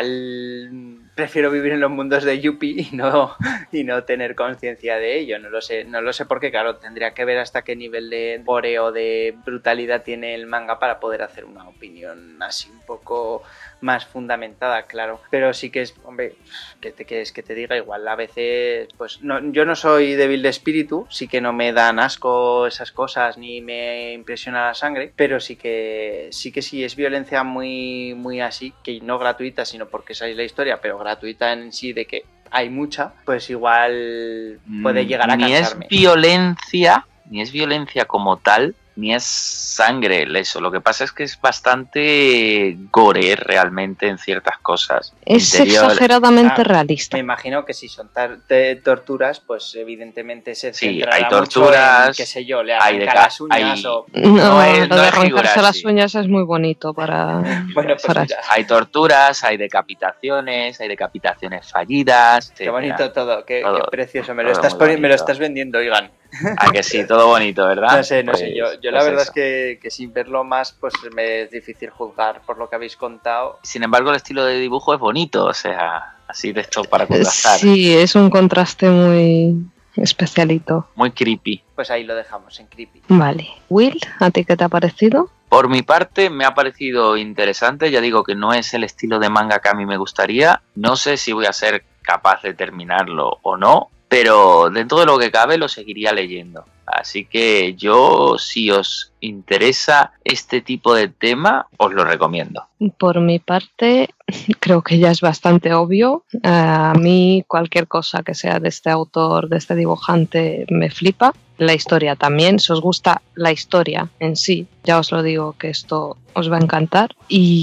igual prefiero vivir en los mundos de Yuppie y no, y no tener conciencia de ello. No lo sé, no lo sé porque, claro, tendría que ver hasta qué nivel de gore o de brutalidad tiene el manga para poder hacer una opinión así un poco más fundamentada, claro. Pero sí que es, hombre, que te, que es que te diga igual, a veces, pues no, yo no soy débil de espíritu, sí que no me dan asco esas cosas ni me impresiona la sangre, pero sí que sí que sí es violencia muy, muy así, que no gratuita, sino porque esa es la historia, pero gratuita en sí de que hay mucha, pues igual puede llegar a cansarme. Ni es violencia, ni es violencia como tal, ni es sangre eso. Lo que pasa es que es bastante gore realmente en ciertas cosas. Es interior, exageradamente ah, realista. Me imagino que si son tar- torturas, pues evidentemente se sí, centrará hay torturas, mucho en, qué sé yo, le arranca las uñas hay, o... No, no es, lo de no arrancarse las sí. uñas es muy bonito para... bueno, pues para hay torturas, hay decapitaciones, hay decapitaciones fallidas... Qué bonito todo, qué, todo, qué precioso. Me lo, estás poni- me lo estás vendiendo, oigan. Ah, que sí, todo bonito, ¿verdad? No sé, no pues, sé, yo, yo la pues verdad eso. es que, que sin verlo más, pues me es difícil juzgar por lo que habéis contado. Sin embargo, el estilo de dibujo es bonito, o sea, así de esto para contrastar. Sí, es un contraste muy especialito. Muy creepy. Pues ahí lo dejamos, en creepy. Vale. Will, ¿a ti qué te ha parecido? Por mi parte, me ha parecido interesante, ya digo que no es el estilo de manga que a mí me gustaría, no sé si voy a ser capaz de terminarlo o no, pero dentro de lo que cabe lo seguiría leyendo. Así que yo, si os interesa este tipo de tema, os lo recomiendo. Por mi parte, creo que ya es bastante obvio. A mí cualquier cosa que sea de este autor, de este dibujante, me flipa. La historia también, si os gusta la historia en sí, ya os lo digo que esto os va a encantar.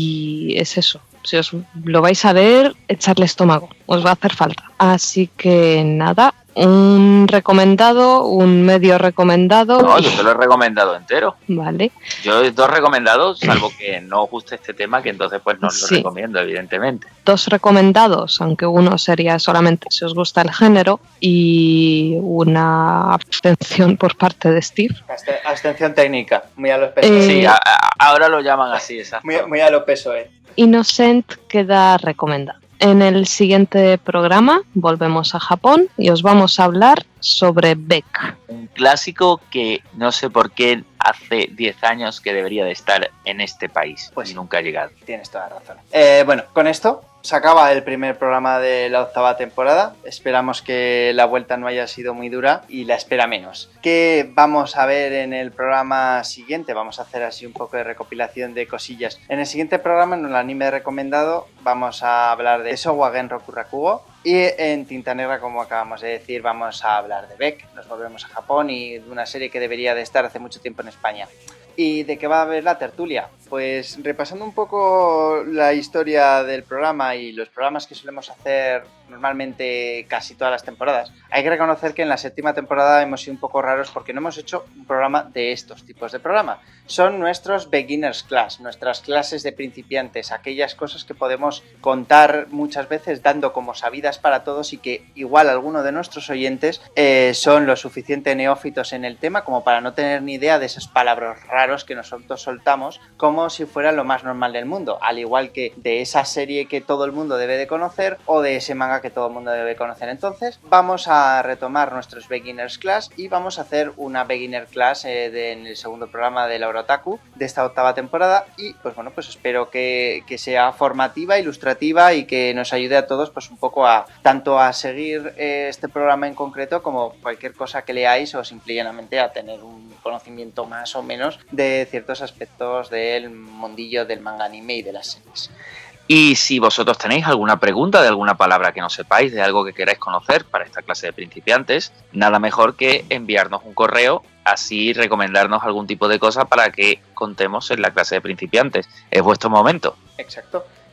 Y es eso. Si os lo vais a ver, echarle estómago, os va a hacer falta. Así que nada, un recomendado, un medio recomendado. No, yo te lo he recomendado entero. Vale. Yo dos recomendados, salvo que no os guste este tema, que entonces pues no os sí. lo recomiendo, evidentemente. Dos recomendados, aunque uno sería solamente si os gusta el género, y una abstención por parte de Steve. Abstención técnica, muy a los pesos. Eh, sí, a, a, ahora lo llaman así, exacto. Muy, muy a los pesos, eh. Innocent queda recomendado. En el siguiente programa volvemos a Japón y os vamos a hablar sobre Beck. Un clásico que no sé por qué hace diez años que debería de estar en este país pues y nunca ha llegado. Tienes toda la razón. Eh, bueno, con esto se acaba el primer programa de la octava temporada. Esperamos que la vuelta no haya sido muy dura y la espera menos. ¿Qué vamos a ver en el programa siguiente? Vamos a hacer así un poco de recopilación de cosillas. En el siguiente programa, en el anime recomendado, vamos a hablar de Sowagen Roku Rakugo. Y en Tinta Negra, como acabamos de decir, vamos a hablar de Beck. Nos volvemos a Japón y de una serie que debería de estar hace mucho tiempo en España. ¿Y de qué va a haber la tertulia? Pues repasando un poco la historia del programa y los programas que solemos hacer normalmente casi todas las temporadas, hay que reconocer que en la séptima temporada hemos sido un poco raros porque no hemos hecho un programa de estos tipos de programa. Son nuestros beginners class, nuestras clases de principiantes, aquellas cosas que podemos contar muchas veces dando como sabidas para todos y que igual alguno de nuestros oyentes eh, son lo suficiente neófitos en el tema como para no tener ni idea de esos palabras raros que nosotros soltamos como si fuera lo más normal del mundo, al igual que de esa serie que todo el mundo debe de conocer o de ese manga que todo el mundo debe conocer. Entonces vamos a retomar nuestros beginners class y vamos a hacer una beginner class eh, de, en el segundo programa de la Otaku de esta octava temporada y pues bueno, pues espero que, que sea formativa, ilustrativa y que nos ayude a todos pues un poco a tanto a seguir eh, este programa en concreto como cualquier cosa que leáis o simplemente a tener un conocimiento más o menos de ciertos aspectos del mundillo del manga anime y de las series. Y si vosotros tenéis alguna pregunta de alguna palabra que no sepáis, de algo que queráis conocer para esta clase de principiantes, nada mejor que enviarnos un correo, así recomendarnos algún tipo de cosa para que contemos en la clase de principiantes. Es vuestro momento. Exacto.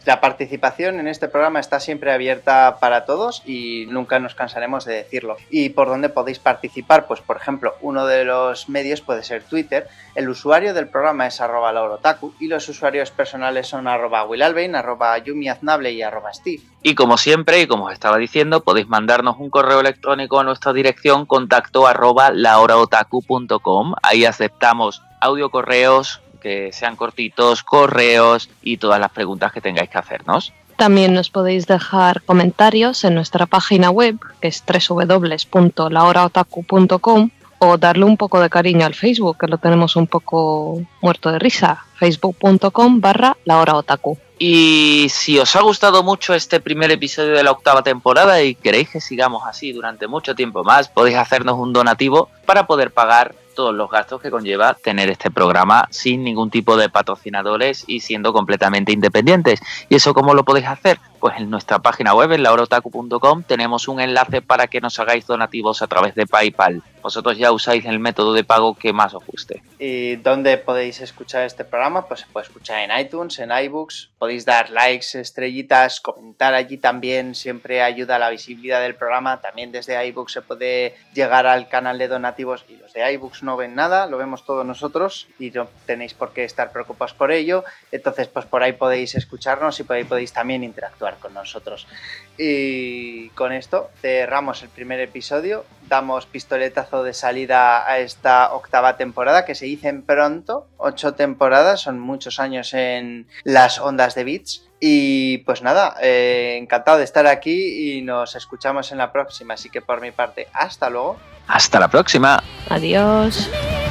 La participación en este programa está siempre abierta para todos y nunca nos cansaremos de decirlo. ¿Y por dónde podéis participar? Pues por ejemplo, uno de los medios puede ser Twitter. El usuario del programa es arroba lauraotaku y los usuarios personales son arroba willalbein, arroba yumiaznable y arroba steve. Y como siempre, y como os estaba diciendo, podéis mandarnos un correo electrónico a nuestra dirección contacto arroba lauraotaku punto com. Ahí aceptamos audio correos, que sean cortitos, correos y todas las preguntas que tengáis que hacernos. También nos podéis dejar comentarios en nuestra página web, que es doble u doble u doble u punto lauraotaku punto com, o darle un poco de cariño al Facebook, que lo tenemos un poco muerto de risa, facebook punto com barra lauraotaku. Y si os ha gustado mucho este primer episodio de la octava temporada y queréis que sigamos así durante mucho tiempo más, podéis hacernos un donativo para poder pagar todos los gastos que conlleva tener este programa sin ningún tipo de patrocinadores y siendo completamente independientes. ¿Y eso cómo lo podéis hacer? Pues en nuestra página web, en lauraotaku punto com, tenemos un enlace para que nos hagáis donativos a través de PayPal. Vosotros ya usáis el método de pago que más os guste. ¿Y dónde podéis escuchar este programa? Pues se puede escuchar en iTunes, en iBooks. Podéis dar likes, estrellitas, comentar allí también. Siempre ayuda a la visibilidad del programa. También desde iBooks se puede llegar al canal de donativos y los de iBooks no ven nada, lo vemos todos nosotros y no tenéis por qué estar preocupados por ello. Entonces, pues por ahí podéis escucharnos y por ahí podéis también interactuar con nosotros. Y con esto cerramos el primer episodio, damos pistoletazo de salida a esta octava temporada, que se dicen pronto, ocho temporadas, son muchos años en las ondas de Beats. Y pues nada, eh, encantado de estar aquí y nos escuchamos en la próxima, así que por mi parte, hasta luego. Hasta la próxima. Adiós.